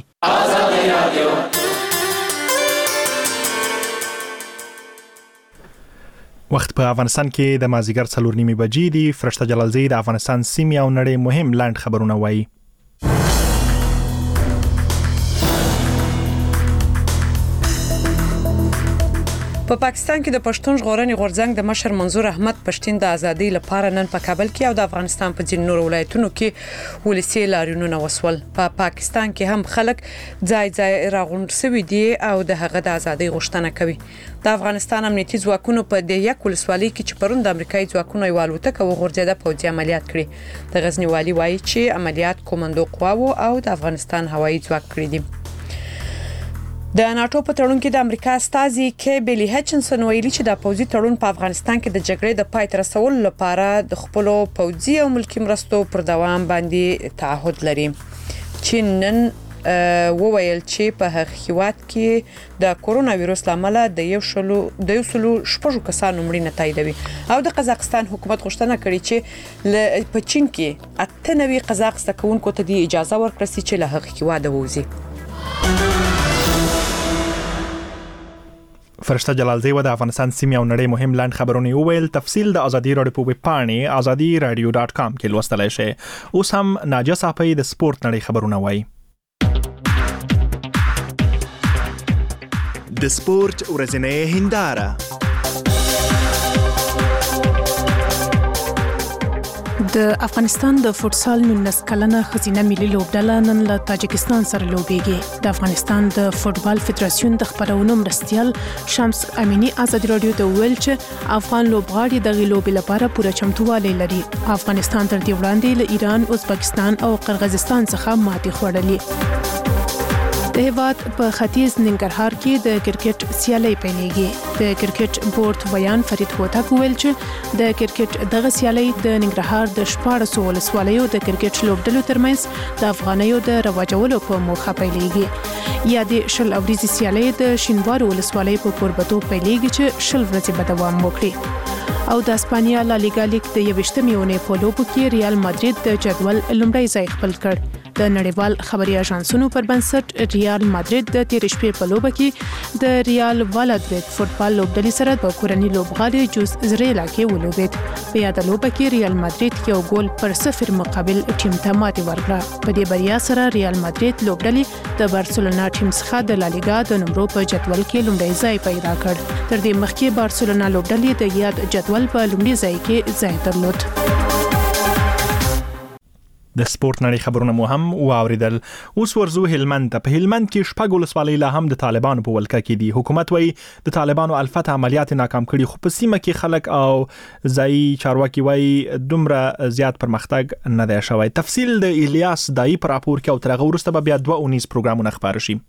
وخت په افغانستان کې د مازیګر څلور نیمې بجې دي. فرشته جلالزی د افغانستان سیمې او نړۍ مهم لاند خبرونه وایي. په پاکستان کې د پښتون ژغورنې غورځنګ د مشر منظور احمد پښتين د ازادي لپاره نن په کابل کې او د افغانستان په ځینو نورو ولایتونو کې ولسی لاریونونه وسول. په پا پاکستان کې هم خلک ځای ځای راغونډ شوي دي او د هغه د ازادي غوښتنه کوي. د افغانستان امنیتي ځواکونو په د یک ولسوالۍ کې چې پرون د امریکایي ځواکونو یو الوتکه وغورځیده پوځي عملیات کړي. د غزنی والی وایي چې عملیات کومندو قواو او د افغانستان هوایي ځواک کړی دي. د ناتو په تړون کې د امریکا استازي کیبلی هچنسن ویلي چې د پوځي تړون په افغانستان کې د جګړې د پای ته رسولو لپاره د خپل پوځي او ملکی مرستو پر دوام باندې تعهد لري. چین نن وویل چې په هغه هیواد کې د کورونا وایروس لامل د یو شلو د یو سلو شپږو کسانو مړینه تاییدوي او د قزاقستان حکومت غوښتنه کړې چې په چین کې اته نوي قزاق زده کوونکو ته د اجازه ورکړي چې له هغه هیواد ووځي. فرشته جلالزی و د افغانستان سیمې او نړۍ مهم لاند خبرونه وویل. تفصیل د ازادي رادیو په ویب پاڼې ازادي رادیو ډاټ کام کې لوستلای شئ. اوس هم ناجیه صافی د سپورت نړۍ خبرونه وایي. د سپورت ورځنۍ هنداره. د افغانستان د فوتسال نولس کلنه ښځینه ملي لوبډله نن له تاجکستان سره لوبېږي. د افغانستان د فوتبال فدراسیون د خبرونو مرستیال شمس امینی ازادي رادیو ته ویل چې افغان لوبغاړي د لوبې لپاره پوره چمتووالی لري. افغانستان تر دې وړاندې له ایران، ازبکستان او قرغیزستان څخه ماتې خوړلې. د هیواد په ختیځ ننګرهار کې د کرکټ سیالي پیلېږي. د کرکټ بورډ ویان فرید هوتک ویل چې د کرکټ دغه سیالي د ننګرهار د شپاړسو ولسوالیو د کرکټ لوبډلو ترمنځ د افغانیو د رواجولو په موخه پیلېږي. یا د شل اوریزي سیالي د شینوارو ولسوالۍ په کوربتو پیلېږي چې شل ورځې به دوام وکړي. او د اسپانیا لا لیګا لیګ د یوویشتمې اونۍ په لوبو کې ریال مادرید د جدول لومړی ځای خپل کړ. د نړیوال خبري اژانسونو پر بنسټ ریال مادرید د تیر شپې په لوبه کې د ریال والادرید فوتبال لوبډلې سره په کورنۍ لوبغاړي جوز زریلا کې ولوبید. په یاد لوبه کې ریال مادرید یو ګول پر صفر مقابل ټیم ته ماتې ورکړه. په دې بریا سره ریال مادرید لوبډلې د بارسلونا ټیم څخه د لالیګا د نمبرو په جدول کې لومړی ځای پیدا کړ. تر دې مخکې بارسلونا لوبډلې د یاد جدول په لومړي ځای کې ځای درلود. د سپورت نړۍ خبرونه مو هم واوریدل. اوس ورزو هلمند ته. په هلمند کې شپږ ولسوالۍ لا هم د طالبانو په ولکه کې دي. حکومت وایي د طالبانو الفتح عملیات ناکام کړي، خو په سیمه کې خلک او ځایي چارواکي وایي دومره زیات پرمختګ نه دی شوی. تفصیل د الیاس دای پر راپور کې او تر هغه وروسته به بیا دوه اونیز پروګرامونه خبر شي.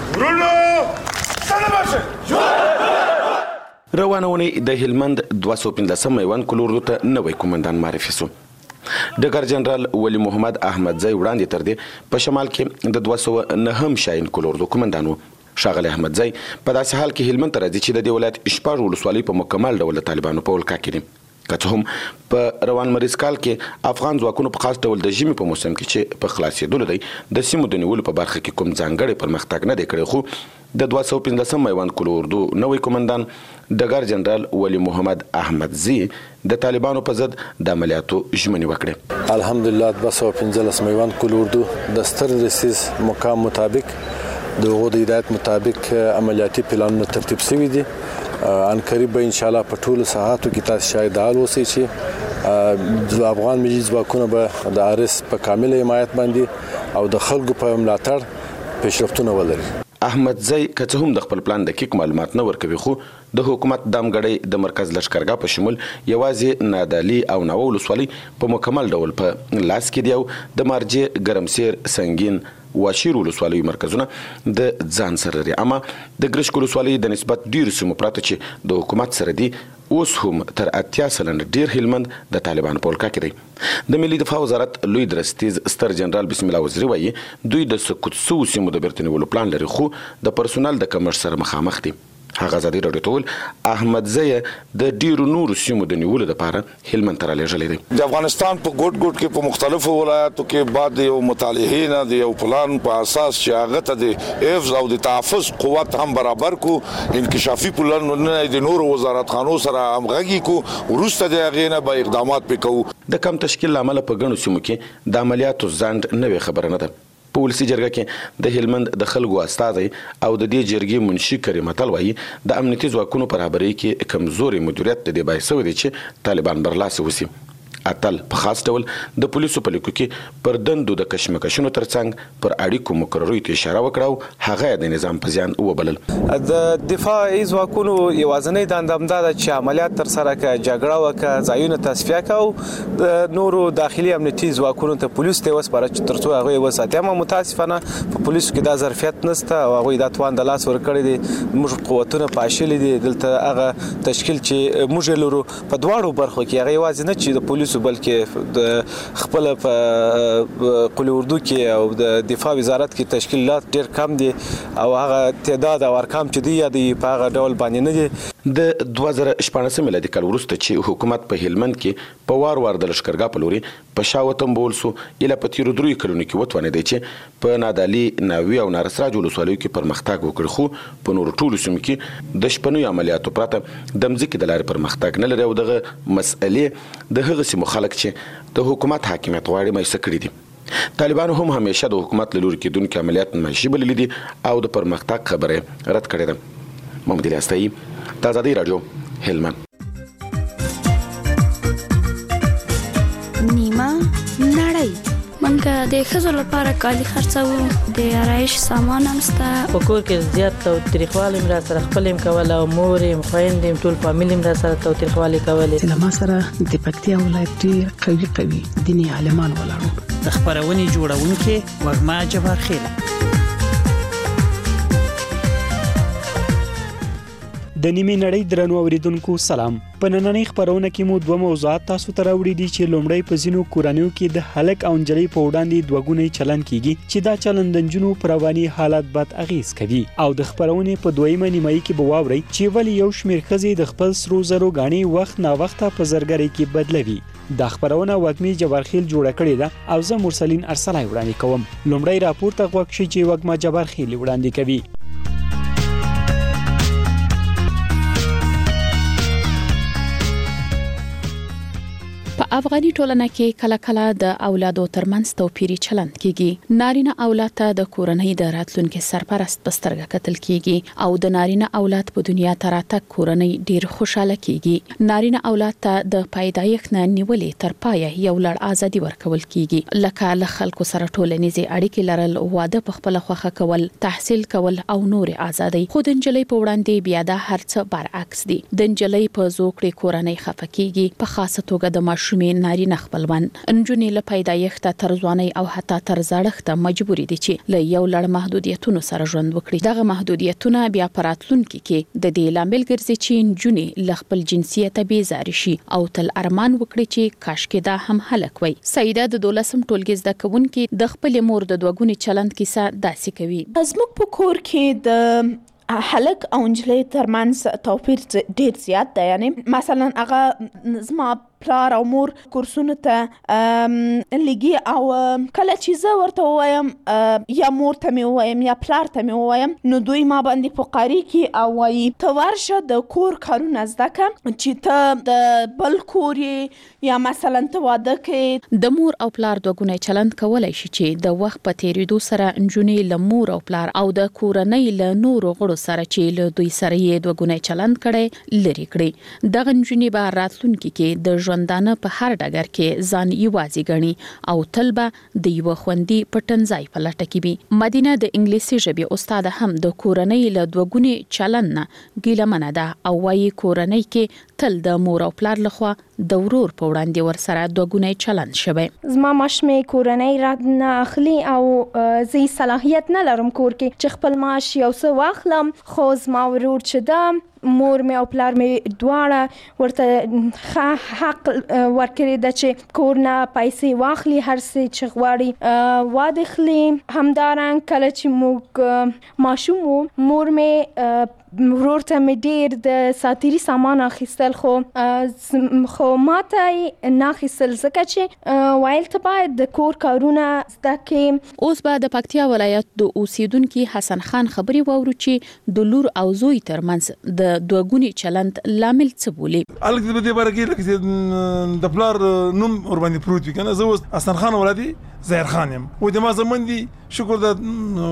روانونی د هلمند دوه سوه پنځلسم میوند کلورو ته نوی کمانډان معرفي شو. ډګر جنرال ولی محمد احمد زئی وړاندې تر دې په شمال کې د دوه سوه نهم شاهین کلورو کمانډان وو. ښاغلی احمد زئی په داسې حال کې هلمند ته راځي چې د دې ولایت شپږ ولسوالۍ په مکمل ډول د طالبانو په ولکه کې دي. که څه هم په روان مریض کال کې افغان ځواکونو په خاص ډول د ژمي په موسم کې چې په خلاصېدلو دی د سیمو د نیولو په برخه کې کوم ځانګړی پرمختګ نه دی کړی، خو د دوه سوه پنځلسم میوند کلوردو نوی کمانډان ډګر جنرال ولی محمد احمد زئی د طالبانو په ضد د عملیاتو ژمنې وکړې. الحمدلله دوه سوه پنځلس میوند کلوردو د ستر رسیز مقام مطابق د هغو د هدایت مطابق عملیاتي پلانونه ترتیب شوي دي. ان قریب به ان شاء الله په ټولو ساحاتو کې تاسو شاهد حال اوسئ چې د افغان ملي ځواکونو به د ارس په کامل حمایت باندې او د خلکو په ملاتړ پیشرفتونه ولري. احمد زئی که څه هم د خپل پلان دقیق معلومات نه ورکوي خو د حکومت دامګړی د مرکز لشکرګاه په شمول یوازې نادعلي او ناوه ولسوالۍ په مکمل ډول په لاس کې دی او د مارجې ګرمسیر سنگین واشیر ولسوالۍ مرکزونه د ځان سره لري. اما د ګرشک ولسوالۍ د نسبت ډیر سیمو پراته چې د حکومت سره دی اوس هم تر اتیا سلنه ډیر هلمند د طالبانو په ولکه کې دی. د ملي دفاع وزارت لوی درستیز ستر جنرال بسم الله وزیری وایي دوی د سقوط سو سیمو د بیرته نیولو پلان لري خو د پرسونل د کمښت سره مخامخ دي. هغه ازادي راډیو ته ویل احمد زئی د ډیرو نورو سیمو د نیولو لپاره هلمند ته رالېږلی دی. د افغانستان په ګوټ ګوټ کې په مختلفو ولایاتو کې بعد یو مطالعې نه د یو پلان په اساس چې هغه ته د حفظ او د تحفظ قوت هم برابر کو انکشافي پلانونه د نورو وزارت خانو سره همغږي کو وروسته د هغې نه به اقدامات پې کوو. د کم تشکیل له امله په ګڼو سیمو کې د عملیاتو ځنډ نوې خبره نه ده. په ولسي جرګه کې د هلمند د خلکو استازی او د دې جرګې منشي کریم متل وایي د امنیتي ځواکونو په رهبرۍ کې کمزوري مدیریت د دې باعث شوی دی چې طالبان برلاسه وسی. اتل په خاص ډول د پولیسو په لیکو کې پر دندو د کشمکشونو ترڅنګ پر اړیکو مقرریو ته اشاره وکړه او هغه د نظام په زیان وبلل. د دفاعي ځواکونو یوازینۍ دنده همدا ده چې عملیات ترسره کړي، جګړه وکړي، ځایونه تصفیه کړي، د نورو داخلي امنیتي ځواکونو ته پولیس ته وسپاره چې ترڅو هغه وساتي. اما متاسفانه په پولیسو کې دا ظرفیت نشته او هغه د توان د لاس ورکړي دي. موږ قوتونه پاشلي دي دلته هغه تشکیل چې موږ لرو په دواړو برخو کې هغه یوازې نه چې د پولیسو بلکې د خپل په قلی اردو کې او د دفاع وزارت کې تشکیلات ډیر کم دي او هغه تعداد او ارقام چې دی یا دی په هغه ډول باندې نه دي. د دوه زره شپاړسم میلادي کال وروسته چې حکومت په هلمند کې په وار وار د لشکرګاه په لوري په شاوتم بول سو اله په تیرو درې کلونو کې وتوانېدی چې په نادعلي ناوي او نارسراج ولسوالیو کې پرمختګ وکړ خو په نورو ټولو سیمو کې د شپنیو عملیاتو پرته د مځکې د لارې پرمختګ نه لري او دغه مسئلې د هغه سیمو خلک چې د حکومت حاکمیت غواړي مایوسه کړي دي. طالبانو هم همیشه د حکومت له لوري کېدونکي عملیات نمایشي بللي دي او د پرمختګ خبره رد کړې ده. محمد علي استایي، د ازادي راډیو، هلمند. نیمه نړۍ منګه د ښځو لپاره کالي خرڅوو، د آرایش سامان هم شته. په کور کې زیات تاوتریخوالی را سره خپل هم کوله او مور هم خویندې هم ټول فامیل هم را سره تاوتریخوالی کولې. له ما سره د پکتیا ولایت ډېر قوي قوي دیني عالمان ولاړو. د خبرونې جوړونکې وږمه جبار خیل. د نیمه نړۍ درنو اوریدونکو سلام. په نننۍ خبرونه کې مو دوه موضوعات تاسو ته راوړي دي چې لومړی په ځینو کورنیو کې د هلک او نجلۍ په وړاندې دوګونی چلن کیږي چې دا چلن د نجونو پر رواني حالت بد اغیز کوي او د خبرونې په دویمه نیمایي کې به واورئ چې ولې یو شمېر ښځې د خپل سرو زرو غاڼې وخت نا وخت په زرګرۍ کې بدلوي. دا خبرونه وږمې جبارخیل جوړه کړې ده او زه مرسلین ارسلای وړاندې کوم. لومړی راپور ته غوږ شئ چې وږمه جبارخیل وړاندې کوي. په افغاني ټولنه کې کله کله د اولادو ترمنځ توپیری چلند کیږي. نارینه اولاد ته د کورنۍ د راتلونکو سرپرست په سترګه کتل کیږي او د نارینه اولاد په دنیا ته راتګ کورنۍ ډیر خوشاله کیږي. نارینه اولاد ته د پیدایښت نه نیولې تر پایه یو لړ ازادي ورکول کیږي، لکه له خلکو سره ټولنیزې اړیکې لرل، واده په خپل خوخه کول، تحصیل کول او نور ازادي. خو د نجلۍ په وړاندې بیا دا هرڅه برعکس دي. د نجلۍ په زوکړې کورنۍ خفه کیږي، په خاصه توګه د ماشومې نارینه خپلوان. نجونې له پیدایښت تر ځوانۍ او حتی تر زړښت مجبورې دي چې له یو لړ محدودیتونو سره ژوند وکړي. دغه محدودیتونه بیا پراتلونکي کې د دې لامل ګرځي چې نجونې له خپل جنسیت بیزاره شي او تل ارمان وکړي چې کاشکې دا هم هلک وي. سیده د دولسم ټولګي زده کوونکي د خپل مور د دوګونی چلند کیسه داسې کوي. زموږ په کور کې د هلک او نجلۍ ترمنځ توپیر ډیر زیات دی. یعنی مثلا هغه زما پلار او مور کورسونه ته لګي او کله چې زه ورته وایم یا مور ته مې وایم یا پلار ته مې وایم نو دوی ما باندې فقاری کې او وايي ته ورشه د کور کارونه زده کړه چې ته د بل کور یا مثلا ته واده کې. د مور او پلار دوګونی چلند کولای شي چې د وخت په تیریدو سره نجونې له مور او پلار او د کورنۍ له نورو غړو سره چې له دوی سره یې دوګونی چلند کړي لري کړي. دغه نجونې به راتلونکي کې د ژوندانه په هر ډګر کې ځان یوازې ګڼي او تل به د یو خوندي پټنځای په لټه کې وي. مدینه د انګلیسي ژبې استاد هم د کورنۍ له دوګونی چلن نه ګیلمنه ده او وايي کورنۍ کې تل د مور او پلار لخوا د ورور په وړاندې ورسره دوګونی چلن شوی. زما ماشومې کورنۍ رات نه اخلي او زه صلاحیت نه لرم کور کې چې خپل معاش یو څه واخلم، خو زما ورور چې ده مور مې او پلار مې دواړه ورته حق ورکړی ده چې کور نه پیسې واخلي، هر څه چې غواړي واخلي. همدارنګه کله چې موږ ماشوم وو مور مې ورور ته مې ډېر د ساتيري سامان اخیستل، خو خو ماته نه اخیستل ځکه چې وایل ته باید د کور کارونه زده کړې. اوس به د پکتیا ولایت د اوسیدونکو حسن خان خبري واورو چې د لور او زوی ترمنځ د دوګونی چلند لامل څه بولي. الګ د دې باره کې لکه د پلار نوم ور باندې پروت وي کنه. زه اوس حسن خان ولادي زهر خان يم و د ما زمون دي شکر د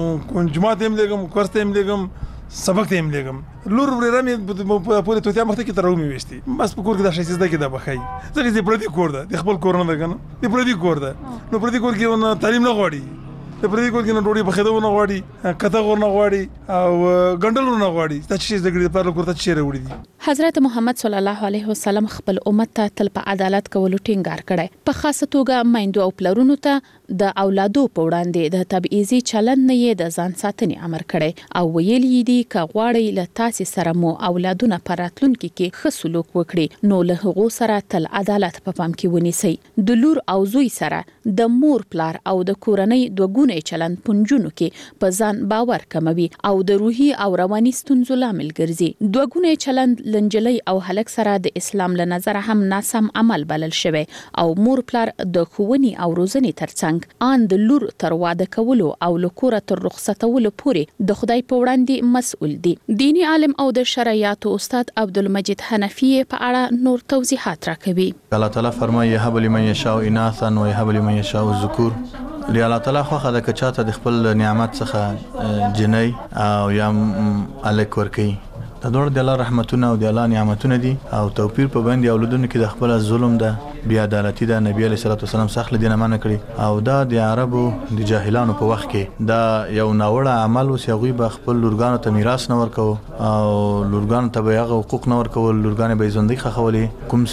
جماعت هم لګم کورس هم لګم سبق ته هم لګم. لور ورې رمې په پوره توتیا مخته کې تر ومه وشتي بس په کور کې د شې زده کې د بخای ځکه چې پردي کور ده د خپل کور نه ده کنه. د پردي کور ده نو پردي کور کې ونه تعلیم نه غواړي، د پردي کور کې نه ډوډۍ په خېدو نه غواړي، کته غور نه غواړي او ګندل نه غواړي. دا چې زده کړي په کور ته چیرې وړي دي. حضرت محمد صلی الله علیه وسلم خپل امت ته تل په عدالت کولو ټینګار کړی. په خاصه توګه مایندو او پلرونو ته د اولادو په وړاندې د تبعیضي چلند نه یې د ځان ساتنې امر کړی او ویلي دي ک غواړي له تاسو سره مو اولادونه پراتلونکو کې ښه سلوک وکړي نو له هغو سره تل عدالت په پام کې ونیسي. د لور او زوی سره د مور پلار او د کورنۍ دوګونی چلند پنځونو کې په ځان باور کموي او د روحي او رواني ستونزو لامل ګرځي. دوګونی چلند لنجلي او هلک سره د اسلام له نظر هم ناسم عمل بلل شوی او مور پلار د خوونی او روزنې ترڅنګ ان د لور تر واده کولو او لکوره تر رخصتولو پورې د خدای په وړاندې مسؤل دي. دینی عالم او د شرعیاتو استاد عبدالمجید حنفی په اړه نور توضیحات راکوي. الله تعالی فرمایي هب لمن یشاء اناثا و یهب لمن یشاء الذکور. لري الله تعالی خو خدای کچاته د خپل نعمت څخه جنۍ او یا الک ورکی د دوړ د الله رحمتونه او د الله نعمتونه دي او توپیر په باندې اولادونو کې د خپل ظلم ده بی عدالتي ده. نبی علیه الصلاه والسلام سخت دینه منع کړی او دا د عربو د جاهلانو په وخت کې دا یو ناوړه عمل او سیغوی به خپل لورګانو ته میراث نه ورکو او لورګانو ته به هغه حقوق نه ورکول، لورګانې به ژوندۍ خخولې. کوم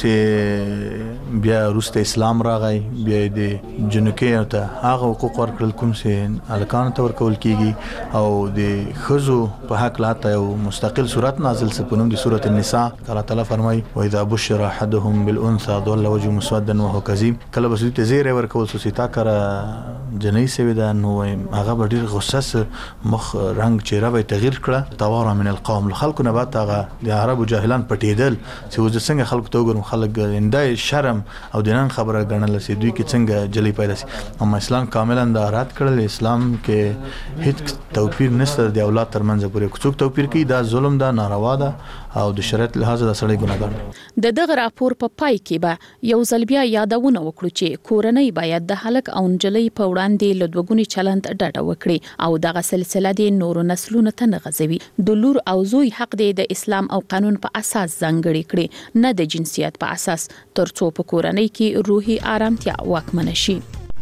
سي بیا روسته اسلام راغی بیا د جنکې ته هغه حقوق ورکړل کوم سي الکان ته ورکول کیږي او د خزو په حق لا ته یو مستقل صورت نازل سپنوم د سورۃ النساء. الله تعالی فرمایي واذا بشر احدهم بالانثى ظل وجهه مسودا وهو كظيم. کله به ته زیره ورکول سوسیتا کر جنۍ سوي دا نو هغه به ډیر غصه مخ رنگ چهره به تغییر کړه. توارا من القوم خلکو نه بعد هغه د عربو جاهلان پټیدل چې وځ څنګه خلکو ته وګورم خلک اندای شرم او دینن خبره ګڼل سي دوی کې څنګه جلی پیدا سي. اما اسلام کاملا د رات کړل. اسلام کې هیڅ توپیر نشته د اولاد ترمنځ پورې څوک توپیر کوي دا ظلم ده ناروا ده او د شریعت لحاظ د سړی ګناګار. د دغه راپور په پا پای کې به یو ځل بیا یادونه وکړو چې کورنۍ باید د هلک او نجلۍ په وړاندې له دوګونی چلند ډډه وکړي او دغه سلسله د نورو نسلونو ته نه غځوي. د لور او زوی حق دی د اسلام او قانون په اساس ځانګړي کړي نه د جنسیت په اساس، ترڅو په کورنۍ کې روحي آرامتیا واکمنه شي.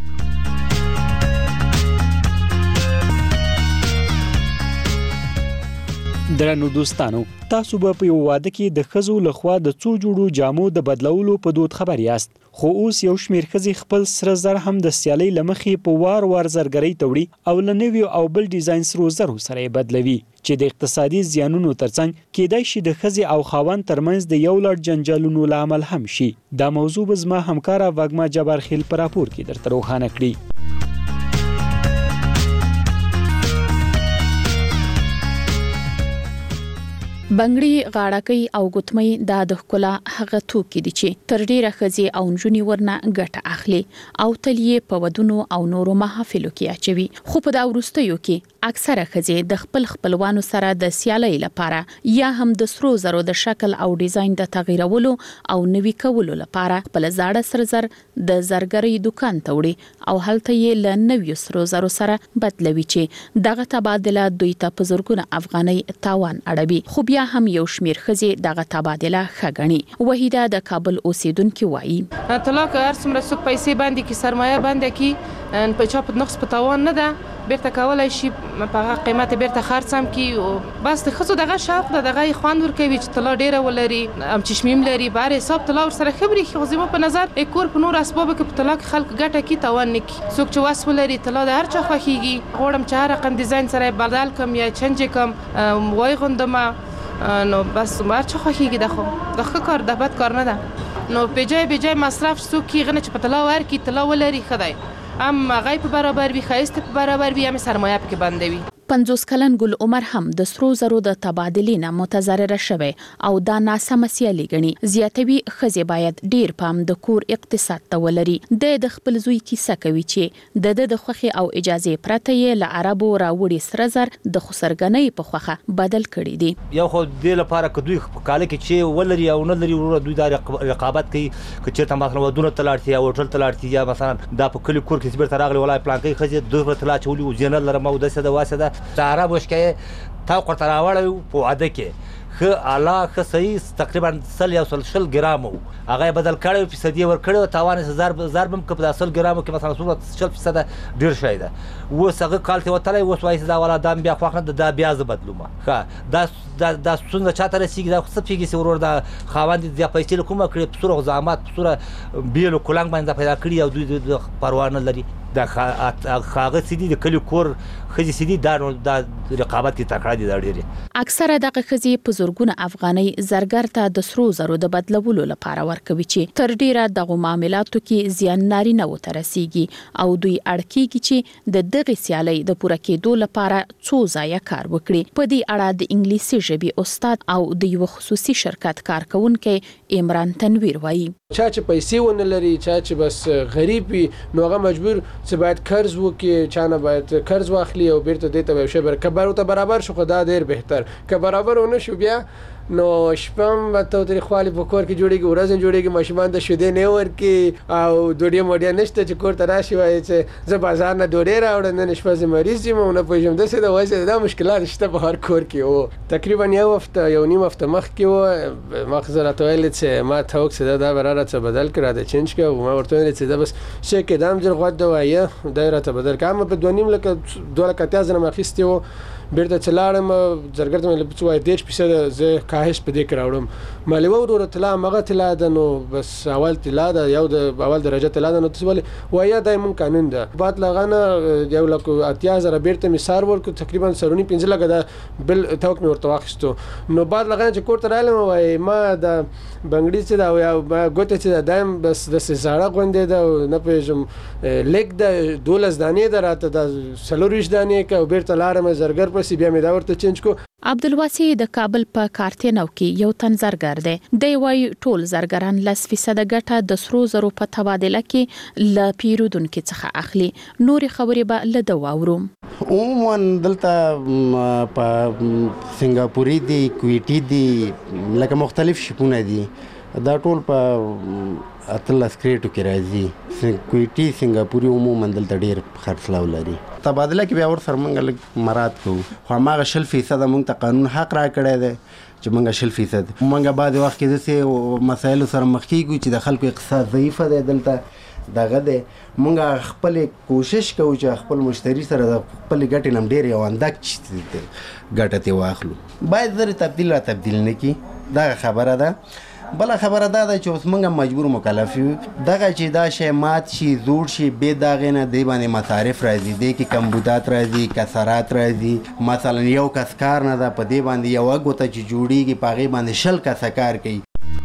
درنو دوستانو، تاسو به په یو واده کې د خزو لخوا د څو جوړو جامو د بدلولو په دود خبر یاست، خو اوس یو شمیر خزي خپل سره زر هم د سیالي لمخې په وار وار زرګرۍ توړي او لنوي او بل ډیزاین سرو زرو سره بدلوي چې د اقتصادي زیانونو ترڅنګ کېدای شي د خزي او خاوند ترمنځ د یو لړ جنجالونو لامل هم شي. دا موضوع به زما همکارا واګما جبار خیل پر راپور کې درته روښانه کړي. بنگړي غاړکۍ او ګوتمۍ دا د ښکلا هغه توکي دي چې تر ډیره ښځې او نجونې ورنه ګټه اخلي او تل یې په ودونو او نورو محافلو کې اچوي. خو په دا وروستیو کې اکثره ښځې د خپل خپلوانو سره د سیالۍ لپاره یا هم د سرو زرو د شکل او ډیزاین د تغیرولو او نوي کولو لپاره خپل زاړه سر زر د زرګرۍ دکان ته وړي او هلته یې له نویو سرو زرو سره بدلوي چې دغه تبادله دوی ته په زرګونه افغانۍ تاوان اړوي. خو بیا بیا هم یو شمیر ښځې دغه تبادله ښه ګڼي. وحیده د کابل اوسیدونکې وایي طلاق هر څومره څوک پیسې باندې کې سرمایه باندې کې په چا په نقص په تاوان نه ده بیرته کولای شي په هغه قیمت بیرته خرڅ هم کی او بس د ښځو دغه شوق د دغه خوند ورکوي چې طلا ډیره ولري ام چشمیم لري بار حساب طلا ور سره خبري خو زمو په نظر کور په نور اسباب کې په طلاق خلک ګټه کی تاوان نه کی څوک چې واس ولري طلا د هر چا خوخيږي غوړم چې هر رقم ډیزاین سره بدل کم یا چنج کم وای غوندما نو بس هر چا خوخيږي دغه دغه کار د بد کار نه ده نو په جای په جای مصرف څوک کی غنه چې په طلا ور کی طلا ولري خدای ام غیب برابر وي خایست برابر وي ام سرمایه پکې باندې وي. پنځوس کلن ګل عمر هم د سرو زرو د تبادلې نه متضرره شوی او دا ناسمه سیالي ګڼي. زیاتوي ښځې باید ډیر پام د کور اقتصاد ته ولري. د د خپل زوی کیسه کوي چې د د خوخي او اجازه پرته یې له عربو راوړي سره زر د خسرګنۍ په خوخه بدل کړي دي. یو خو د لپاره کدوې په کال کې چې ولري او نه لري ورو دوی د رقابت کوي چې ته مثلا ودونه تلاړتي او هوټل تلاړتي یا مثلا دا په کلی کور کې سپیر تراغلي ولای پلان کوي خځې دوه تلا چولي او جنرال لرم او دسه د واسه د عرب وشکه تا قرطه راوړل په عاده کې خ اعلی خ صحیح تقریبا سل یا سل ګرام هغه بدل کړو فیصدي ور کړو تاوان هزار ضرب هم په سل ګرام کې مثلا صورت شل فیصد ډیر شي ده و سغه کالته وتلای و سوای دا ولا دام بیا خوخه د بیا ز بدلومه ښه دا دا څنګه چاته رسیږي دا خص پیږي سي ورور دا خاوند د پیسې کومه کړی په صورت زعامت په صورت بیل کولنګ باندې پیدا کړی او دوی پروا نه لري دا خاغه سيدي د کلی کور خزي سيدي دا د رقابت کې تکړه دي دا ډېری. اکثره دغه خزي په زورګونه افغاني زرګر ته د سرو زرو د بدلولو لپاره ورکوي چې تر ډیره دغه معاملاتو کې زیان ناري نه وترسيږي او دوی اړکیږي چې د دغه سیالي د پوره کېدو لپاره څو ځای کار وکړي. په دې اړه د انګلیسي ژبې استاد او د یو خصوصي شرکت کارکونکو عمران تنویر وایي چا چې پیسې ونه لري چا چې بس غریب وي نو هغه مجبور چې باید قرض وکړي چانه باید قرض واخلي او بیرته دې ته شي بر کبر او ته برابر شو خدای ډیر بهتر که برابر ونه شو بیا نو شپم به تو تر خالي په کور کې جوړيږي ورځ جوړيږي ماشومان د شوده نه ورکی او دوډیا موډیا نشته چې کور ته راشي وای چې زه بازار نه دوډیا راوړم نه نشپز مریض یم نه پېژم د څه د وایي دا مشکلات شته په هر کور کې او تقریبا یو هفته یو نیم هفته مخ کې و مخزر اتویل چې ما ته وکړه دا براره څه بدل کړه د چینج کې او ما ورته ویل چې دا بس شي کې دام جر غوډ وایي دایره ته بدل کړم په دوه نیم لکه دوه لکه تاسو نه مخېستي و بیرته چلاړم زرګر ته مې په دیش پیسه زه کاهش په دې کراوړم مالي ورور تلا مغه تلا د نو بس اول تلا د یو د اول درجه تلا د نو تسول ویا دایمون قانون ده بعد لغانه یو لکه اتیا زره بیرته می سار ورکو تقریبا سرونی پنځه لګه د بل توک مې ورته واخستو نو بعد لغانه چې کوړه رالم وای ما د بنگړی چې دا یا ګوته چې دایم بس د سزاره غوندې ده نه پېژم لیک د دولس دانې دراته د سلوریش دانې کا بیرته لارم زرګر پسې بیا مې دا ورته چینج کو. عبدالواسي د کابل په کارتینو کې یو تن زرګر دی. د وای ټول زرګران لس فیصد ګټه د سرو زرو په تبادله کې ل پیرودونکو څخه اخلي. نور خبرې به له د واورو. عموما دلته په سنگاپوري دي کویټي دي لکه مختلف شپونه دي دا ټول په اتلس کریټو کې راځي کویټي سنگاپوري عموما دلته ډیر خرڅلاو لري. تبادله کې بیا ور سره مونږ لږ مراد کوو خو هغه شل فیصد مونږ ته قانون حق را کړی دی چې مونږ شل فیصد مونږ بعد وخت کې داسې مسایلو سره مخ کیږو چې د خلکو اقتصاد ضعیف دی دلته دغه دی مونږ خپل کوشش کوو چې خپل مشتری سره د خپل ګټې نم ډیر یو اندک ګټه ته واخلو باید زری تبدیل را تبدیل نه کی دا خبره ده. بل خبره دا ده چې اوس موږ مجبور مکلف یو دغه چې دا شی مات شي زوړ شي به داغه نه دی باندې مصارف راځي دی کې کمبودات راځي کسرات راځي مثلا یو کس کار نه ده په دی باندې یو غوته چې جوړیږي پاغي باندې شل کس کار کوي.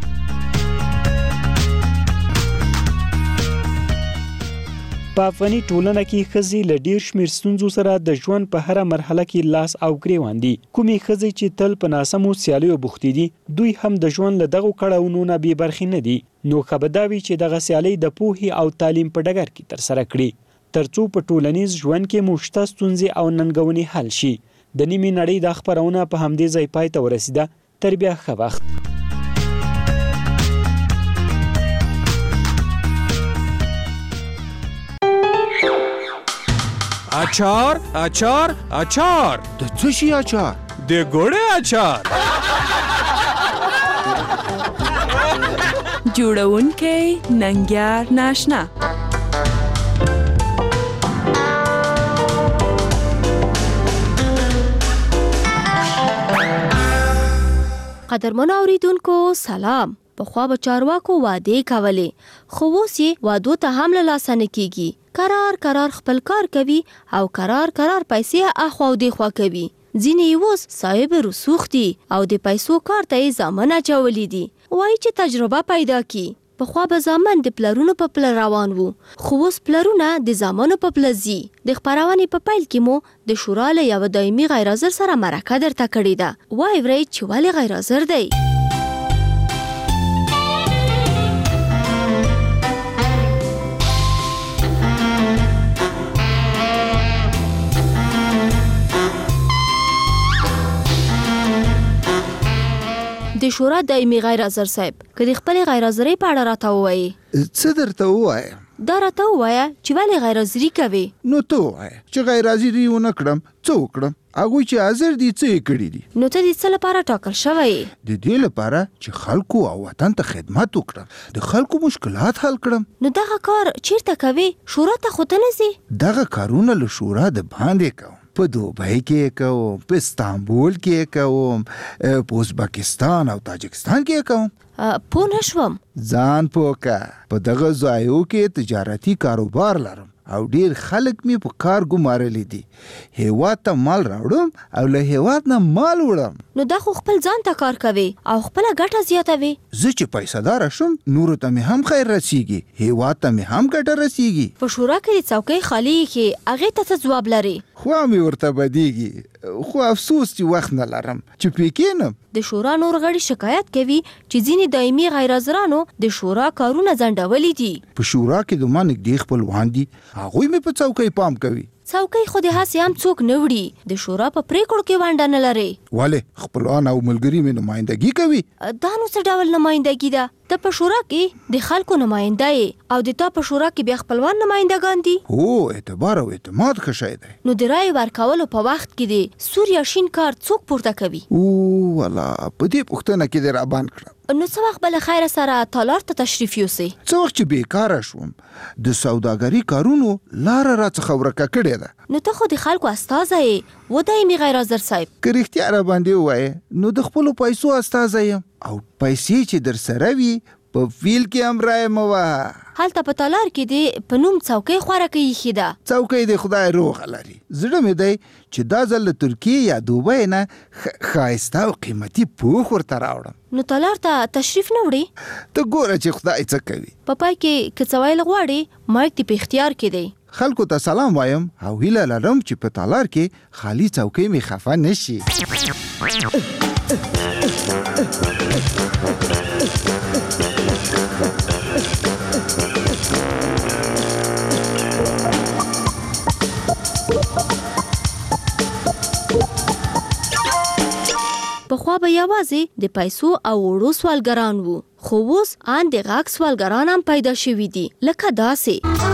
په افغاني ټولنه کې ښځې له ډیر شمېر ستونزو سره د ژوند په هره مرحله کې لاس او ګریوان دي. کومې ښځې چې تل په ناسمو سیالیو بوختې دي دوی هم د ژوند له دغو کړاوونو نه بې برخې نه دي. نو ښه به دا وي چې دغه سیالۍ د پوهې او تعلیم په ډګر کې ترسره کړي تر څو په ټولنیز ژوند کې مو شته ستونزې او ننګونې حل شي. د نیمې نړۍ دا خپرونه په همدې ځای پای ته ورسېده. تر بیا ښه وخت. اچار اچار اچار د څه شي اچار د ګوړې اچار. جوړونکی ننګیار ناشنا. قدرمن اوریدونکو سلام. پخوا به چارواکو وعدې کولې، خو اوس یې وعدو ته هم له لاسه نه کیږي. قرار قرار خپل کار کوي او قرار قرار پیسې اخوا او دېخوا کوي. ځینې یې اوس صاحب رسوخ دي او د پیسو کار ته یې زامن اچولي دي. وایي چې تجربه پیدا کی. پخوا به زامن د پلرونو په پله روان وو، خو اوس پلرونه د زامنو په پله ځي. د خپرونې په پیل کې مو د شورا له یوه دایمي غیر حاضر سره مرکه درته کړې ده. وایي ورئ چې ولې غیر حاضر دی. د شورا دایمي غیر حاضر صاحب که د خپل غیر حاضرۍ په اړه راته ووایي. څه درته ووایم؟ دا راته ووایه چې ولې غیر حاضري کوې. نو ته ووایه چې غیر حاضري ونه کړم څه وکړم؟ هغوی چې حاضر دي څه یې کړي دي؟ نو ته د څه لپاره ټاکل شوی یې؟ د دې لپاره چې خلکو او وطن ته خدمت وکړم، د خلکو مشکلات حل کړم. نو دغه کار چیرته کوې؟ شورا ته خو ته نه ځې؟ دغه کارونه له شورا د باندې کوم. په دوبۍ کې کوم، په استانبول کې کوم، په ازبکستان او تاجکستان کې کوم. پوه نه شوم. ځان پوه که په دغه ځایو کې تجارتي کاروبار لرم او ډیر خلک می په کار ګمارلي دي. هیواد ته مال راوړم او له هیواد نه مال وړم. نو دا خو خپل ځان ته کار کوي او خپل ګټه زیاتوي. زه چې پیسې دار شم نور ته می هم خیر رسیږي، هیواد ته می هم ګټه رسیږي. په شورا کې د څوکۍ خالی کې هغه ته ځواب لري. خو مې ورته بدیږي، خو افسوس چې وخت نه لرم چې پکینم. د شورا نور غړي شکایت کوي چې ځینې دایمي غیر حاضرانو د شورا کارونه ځنډولي دي. په شورا کې د ما نږدې خپلوان دي، هغوی مې په څوکۍ پام کوي. څوکۍ خو د هسې هم څوک نه وړي، د شورا په پریکړو کې ونډه نه لري. ولې؟ خپلوان او ملګري مې نمایندګي کوي. دا نو څه ډول نمایندګي ده؟ ته په شورا کې د خلکو نماینده یې او د تا په شورا کې بیا خپلوان نمایندګان دي. هو، اعتبار او اعتماد ښه شی دی. نو د رایې ورکولو په وخت کې د سور یا شین کارت څوک پورته کوي؟ او والا په دې پوښتنه کې دې راباند کړم. نو څه وخت به له خیره سره تالار ته تشریف یوسئ؟ څه وخت چې بیکاره شوم د سوداګري کارونو لاره راڅخه ورکه کړې ده. نو ته خو د خلکو استازی یې و دایمي غیر حاضر صاحب. که رښتیا راباندې ووایې نو د خپلو پیسو استازی یم او پیسې چې در سره وي په فیل کې هم رایې مه وهه. هلته په تالار کې دې په نوم څوکۍ خوارکۍ ایښې ده. څوکۍ دې خدای روغه لري. زړه مې دی چې دا ځل له ترکیې یا دوبۍ نه ښایسته او قیمتي پوښ ورته راوړم. نو تالار ته تشریف نه وړې؟ ته ګوره چې خدای څه کوي. په پای کې که څه ویل غواړې مایک دې په اختیار کې دی. خلکو ته سلام وایم او هیله لرم چې په تالار کې خالی څوکۍ مې خفه نه شي. پخوا به یوازې د پیسو او وړو سوالګران وو، خو اوس ان د غاک سوالګران هم پیدا شوي دي. لکه داسې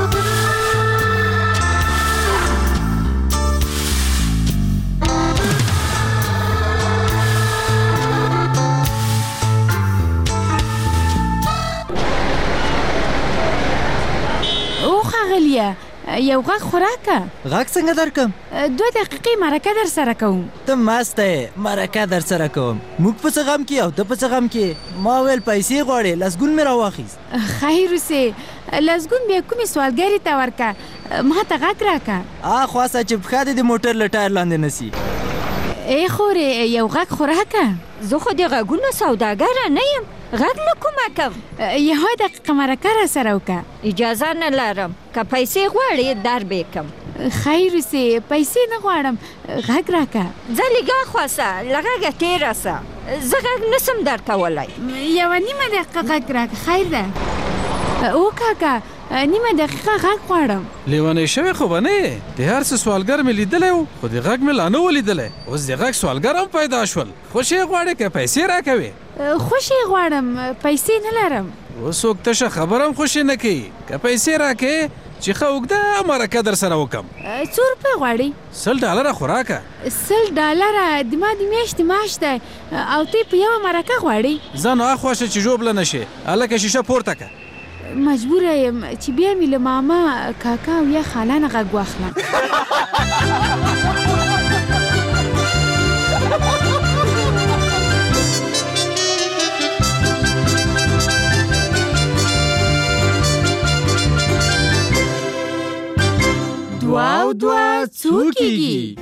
او ښاغلیه یو غاښ خوراکه. غاښ څنګه درکم؟ دوه دقیقې مرکه در سره کوم. ته ماسته یې، مرکه در سره کوم. موږ په څه غم کې او ته په څه غم کې. ما ویل پیسې غواړې، لسګون مې راواخیست. خیر اوسې، لسګون بیا کومې سوالګرې ته ورکه، ما ته غږ راکه. آ خواصه چې پښه دې د موټر له ټایر لاندې نسي. ای خورې یو غږ خوراکه. زه خو د غږونو سوداګره نه یم، غږ نه کومه کم. یوه دقیقه مرکه را سره وکړه. اجازه نه لرم، که پیسې غواړې در بیکم. خیر اوسې، پیسې نه غواړم، غږ راکه. ځه لږه خواسه، له غږه تېره سه، زه غږ نسم درکولی. یوه نیمه دقیقه غږ راکه. خیر ده. او کاکا نیمه دقیقه غږ غواړم. لیونی شوی خو به نه یې، د هر څه سوالګر مې لیدلی و خو د غږ مې لا نه و لیدلی. اوس د غږ سوالګر هم پیدا شول. خو شی غواړې که پیسې راکوې؟ خوشي غواړم پیسې نه لرم. وڅوک تشه خبرم خوشي نه کوي. که پیسې راکې چې ښه اوږده مرکه در سره وکم. څو روپۍ غواړې؟ سل ډالره خو راکه. سل ډالره د ما د میاشتې معاش دی او ته په یوه مرکه غواړې؟ ځه نو اخوا شه چې ژوبله نه شې. هلکه شیشه پورته که. مجبوره یم چې بیا مې له ماما کاکا او یا خاله نه غږ واخلم. دوا او دوا څو کېږي؟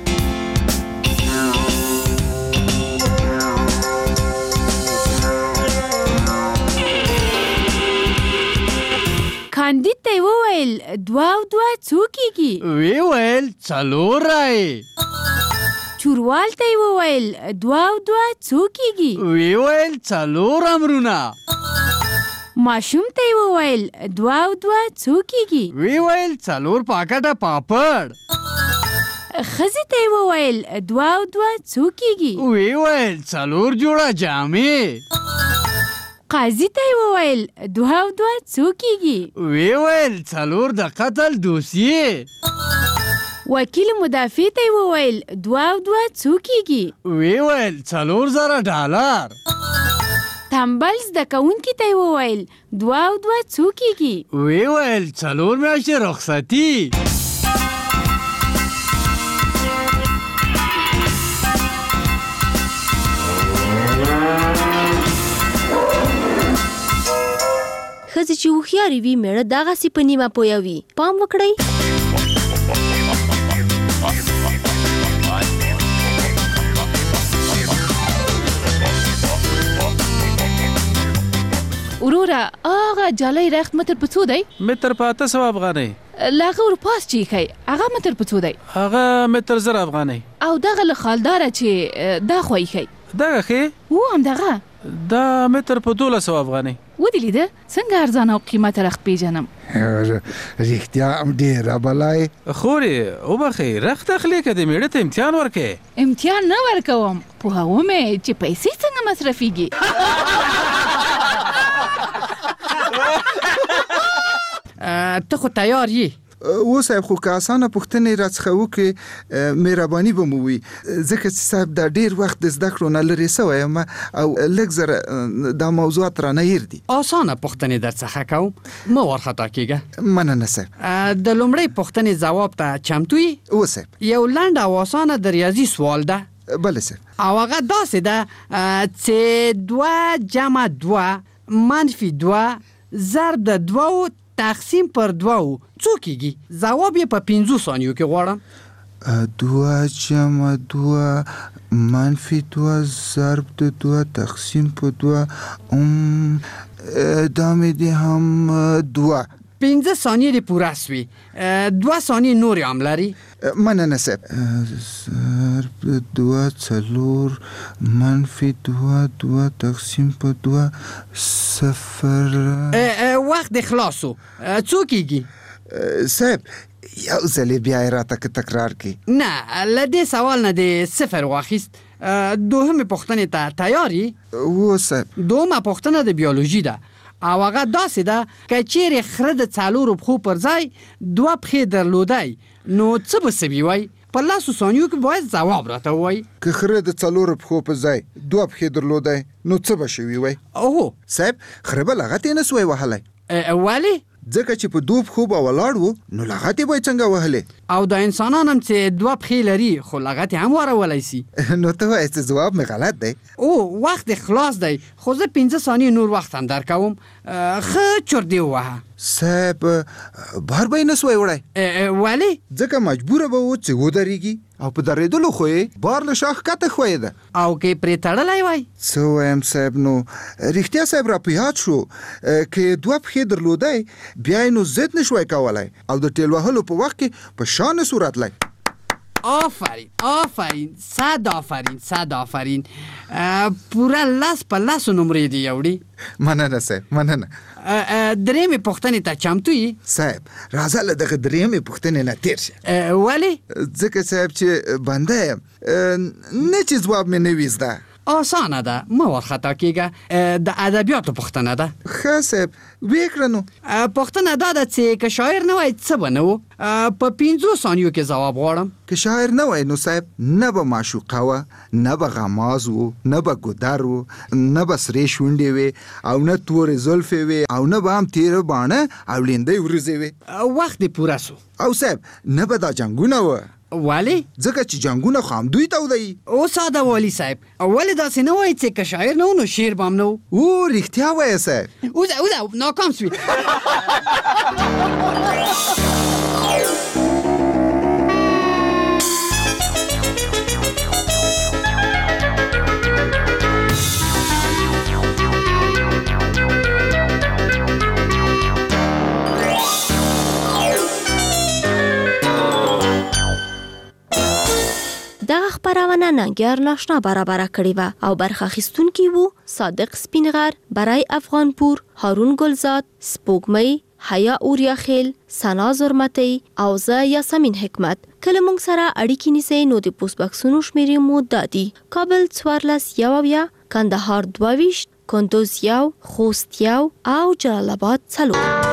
کاندید ته یې وویل دوه او دوه څو کېږي؟ ویې ویل څلور رایې. چوروال ته یې وویل دوه او دوه څو کېږي؟ ویې ویل څلور امرونه. ماشوم ته یې وویل دوه او دوه څو کېږي؟ ویې ویل څلور پاکټه پاپړ. ښځې ته یې وویل دوه او دوه څو کېږي؟ ویې ویل څلور جوړه جامې. قاضي ته یې وویل دوه او دوه څو کېږي؟ ویې ویل څلور د قتل دوسیې. وکیل مدافع ته یې وویل دوه او دوه څو کېږي؟ ویې ویل څلور زره ډالر. تنبل زده کوونکي ته یې وویل دوه او دوه څو کېږي؟ ویې ویل څلور میاشتې رخصتي. ښځې چې هوښیارې وي میړه دغسې په نیمه پویه وي. پام وکړئ. وروره هغه جالی رخت متر په څو دی؟ متر په اته سوه افغانۍ. له هغه ورپاس چې ایښی هغه متر په څو دی؟ هغه متر زر افغانۍ. او دغه له خالداره چې دا خوا ایښی دغه ښې؟ و همدغه دا متر په دولس سوه افغانۍ. ودې لیده څنګه ارزانه او قیمته رخت پیژنم. رښتیا هم ډېره بلای. خورې وبخئ رخت اخلې که د میړه ته امتحان ورکې؟ امتحان نه ورکوم پوهوم یې چې پیسې څنګه مصرفیږي. ته خو تیار یې؟ و صاحب خو که اسانه پوښتنې راڅخه وکړې مهرباني به مو وي ځکه چې صاحب دا ډېر وخت د زده کړو نه لرې سوی یم او لږ زره دا موضوعات رانه هیر دي. اسانه پوښتنې در څخه کوم مه وارخطا کېږه. مننه صاحب. د لومړۍ پوښتنې ځواب ته چمتو یې؟ و صاحب. یو لنډ او اسانه د ریاضي سوال ده. بله صاحب. او هغه داسې ده چې دوه جمع دوه منفي دوه ضرب د دوو تقسیم پر دوه څو کېږي؟ ځواب یې په پنځو ثانیو کې غواړم. دوه جمع دوه منفي دوه ضرب د دوه تقسیم په دوه دا مې دې هم دوه. پنځه ثانیې دې پوره سوي. دوه ثانیې نورې هم لري. مننه صاحب. ضرب دوه څلور منفي دوه دوه تقسیم په دوه صفر. وخت دې خلاص و. څو کېږي؟ صاحب یو ځلې بیا یې راته که تکرار کړي. نه له دې سوال نه دې صفر واخیست. دوهمې پوښتنې ته تیار یې؟ و صاحب. دوهمه پوښتنه د بیولوژي ده او هغه داسې ده که چیرې خره د څلورو پښو پر ځای دوه پښې درلودی نو څه به سوي وای؟ په لسو ثانیو کې باید ځواب راته ووایي. که خره د څلورو پښو په ځای دوه پښې درلودی نو څه به شوي وای؟ اوهو صاحب خره به لغت یې نه سوی وهلی. ولې؟ ځکه چې په دوه پښو به ولاړ و نو لغت یې به یې څنګه وهلی؟ او د انسانان هم چې دوه پښې لري خو لغت یې هم وارولی سي. نو ته وایې چې ځواب مې غلط دی؟ او وخت خلاص دی خو زه پنځه ثانیې نور وخت هم در کوم. ښه چور دې ووهه. صاحب بهر به یې نه سوی وړی. ولې؟ ځکه مجبوره به و چې ودرېږي او په درېدلو خو یې بار له شا ښکته ښویېده. او که یې پرې تړلی وای؟ څه وایم صاحب نو رښتیا صاحب را په یاد شو که یې دوه پښې درلودی بیا یې نو ضد نه شوی کولی او د ټېل وهلو په وخت کې په شا نه سو راتلی. آفرین آفرین صد آفرین صد آفرین. پوره لس په لسو نمرې دې یوړي. مننه صاحب مننه. درېیمې پوښتنې ته چمتو یې؟ صاحب راځه له دغه درېیمې پوښتنې نه تېر شه. ولې؟ ځکه صاحب چې بنده یم نه چې ځواب مې نه وي زده. اسانه ده مه ورخطا کېږه د ادبیاتو پوښتنه ده ښه صاحب ویې کړه نو پوښتنه دا ده چې که شاعر نه وای څه به نه و په پنځو ثانیو کې ځواب غواړم که شاعر نه وای نو صاحب نه به معشوقه وه نه به غماز و نه به ګودر و نه به سرې شونډې وې او نه تورې زلفې وې او نه به هم تیره باڼه او لیندۍ ورځې وې وخت دې پوره سو او صاحب نه به دا جنګونه وه ولې ځکه چې جنګونه خو همدوی تودوي او ساده والي صاحب ولې داسې نه وایي چې که شاعر نه و نو شعر به هم نه و او رښتیا وایه صاحب اوځه اوځه ناکام سوي دغه خپرونه ننګیار ناشنا برابره کړې وه او برخه اخیستونکي وو صادق سپینغر، برای افغانپور، هارون ګلزاد، سپوږمۍ، حیا اوریاخیل، سنا زرمتی او زه یاسمین حکمت. کله موږ سره اړیکې نیسئ نو د پوسټ بکسونو شمیرې مو دا دي: کابل څوارلس یو اویا، کندهار دوه ویشت، کندوز یو، خوست یو او جلال آباد څلور.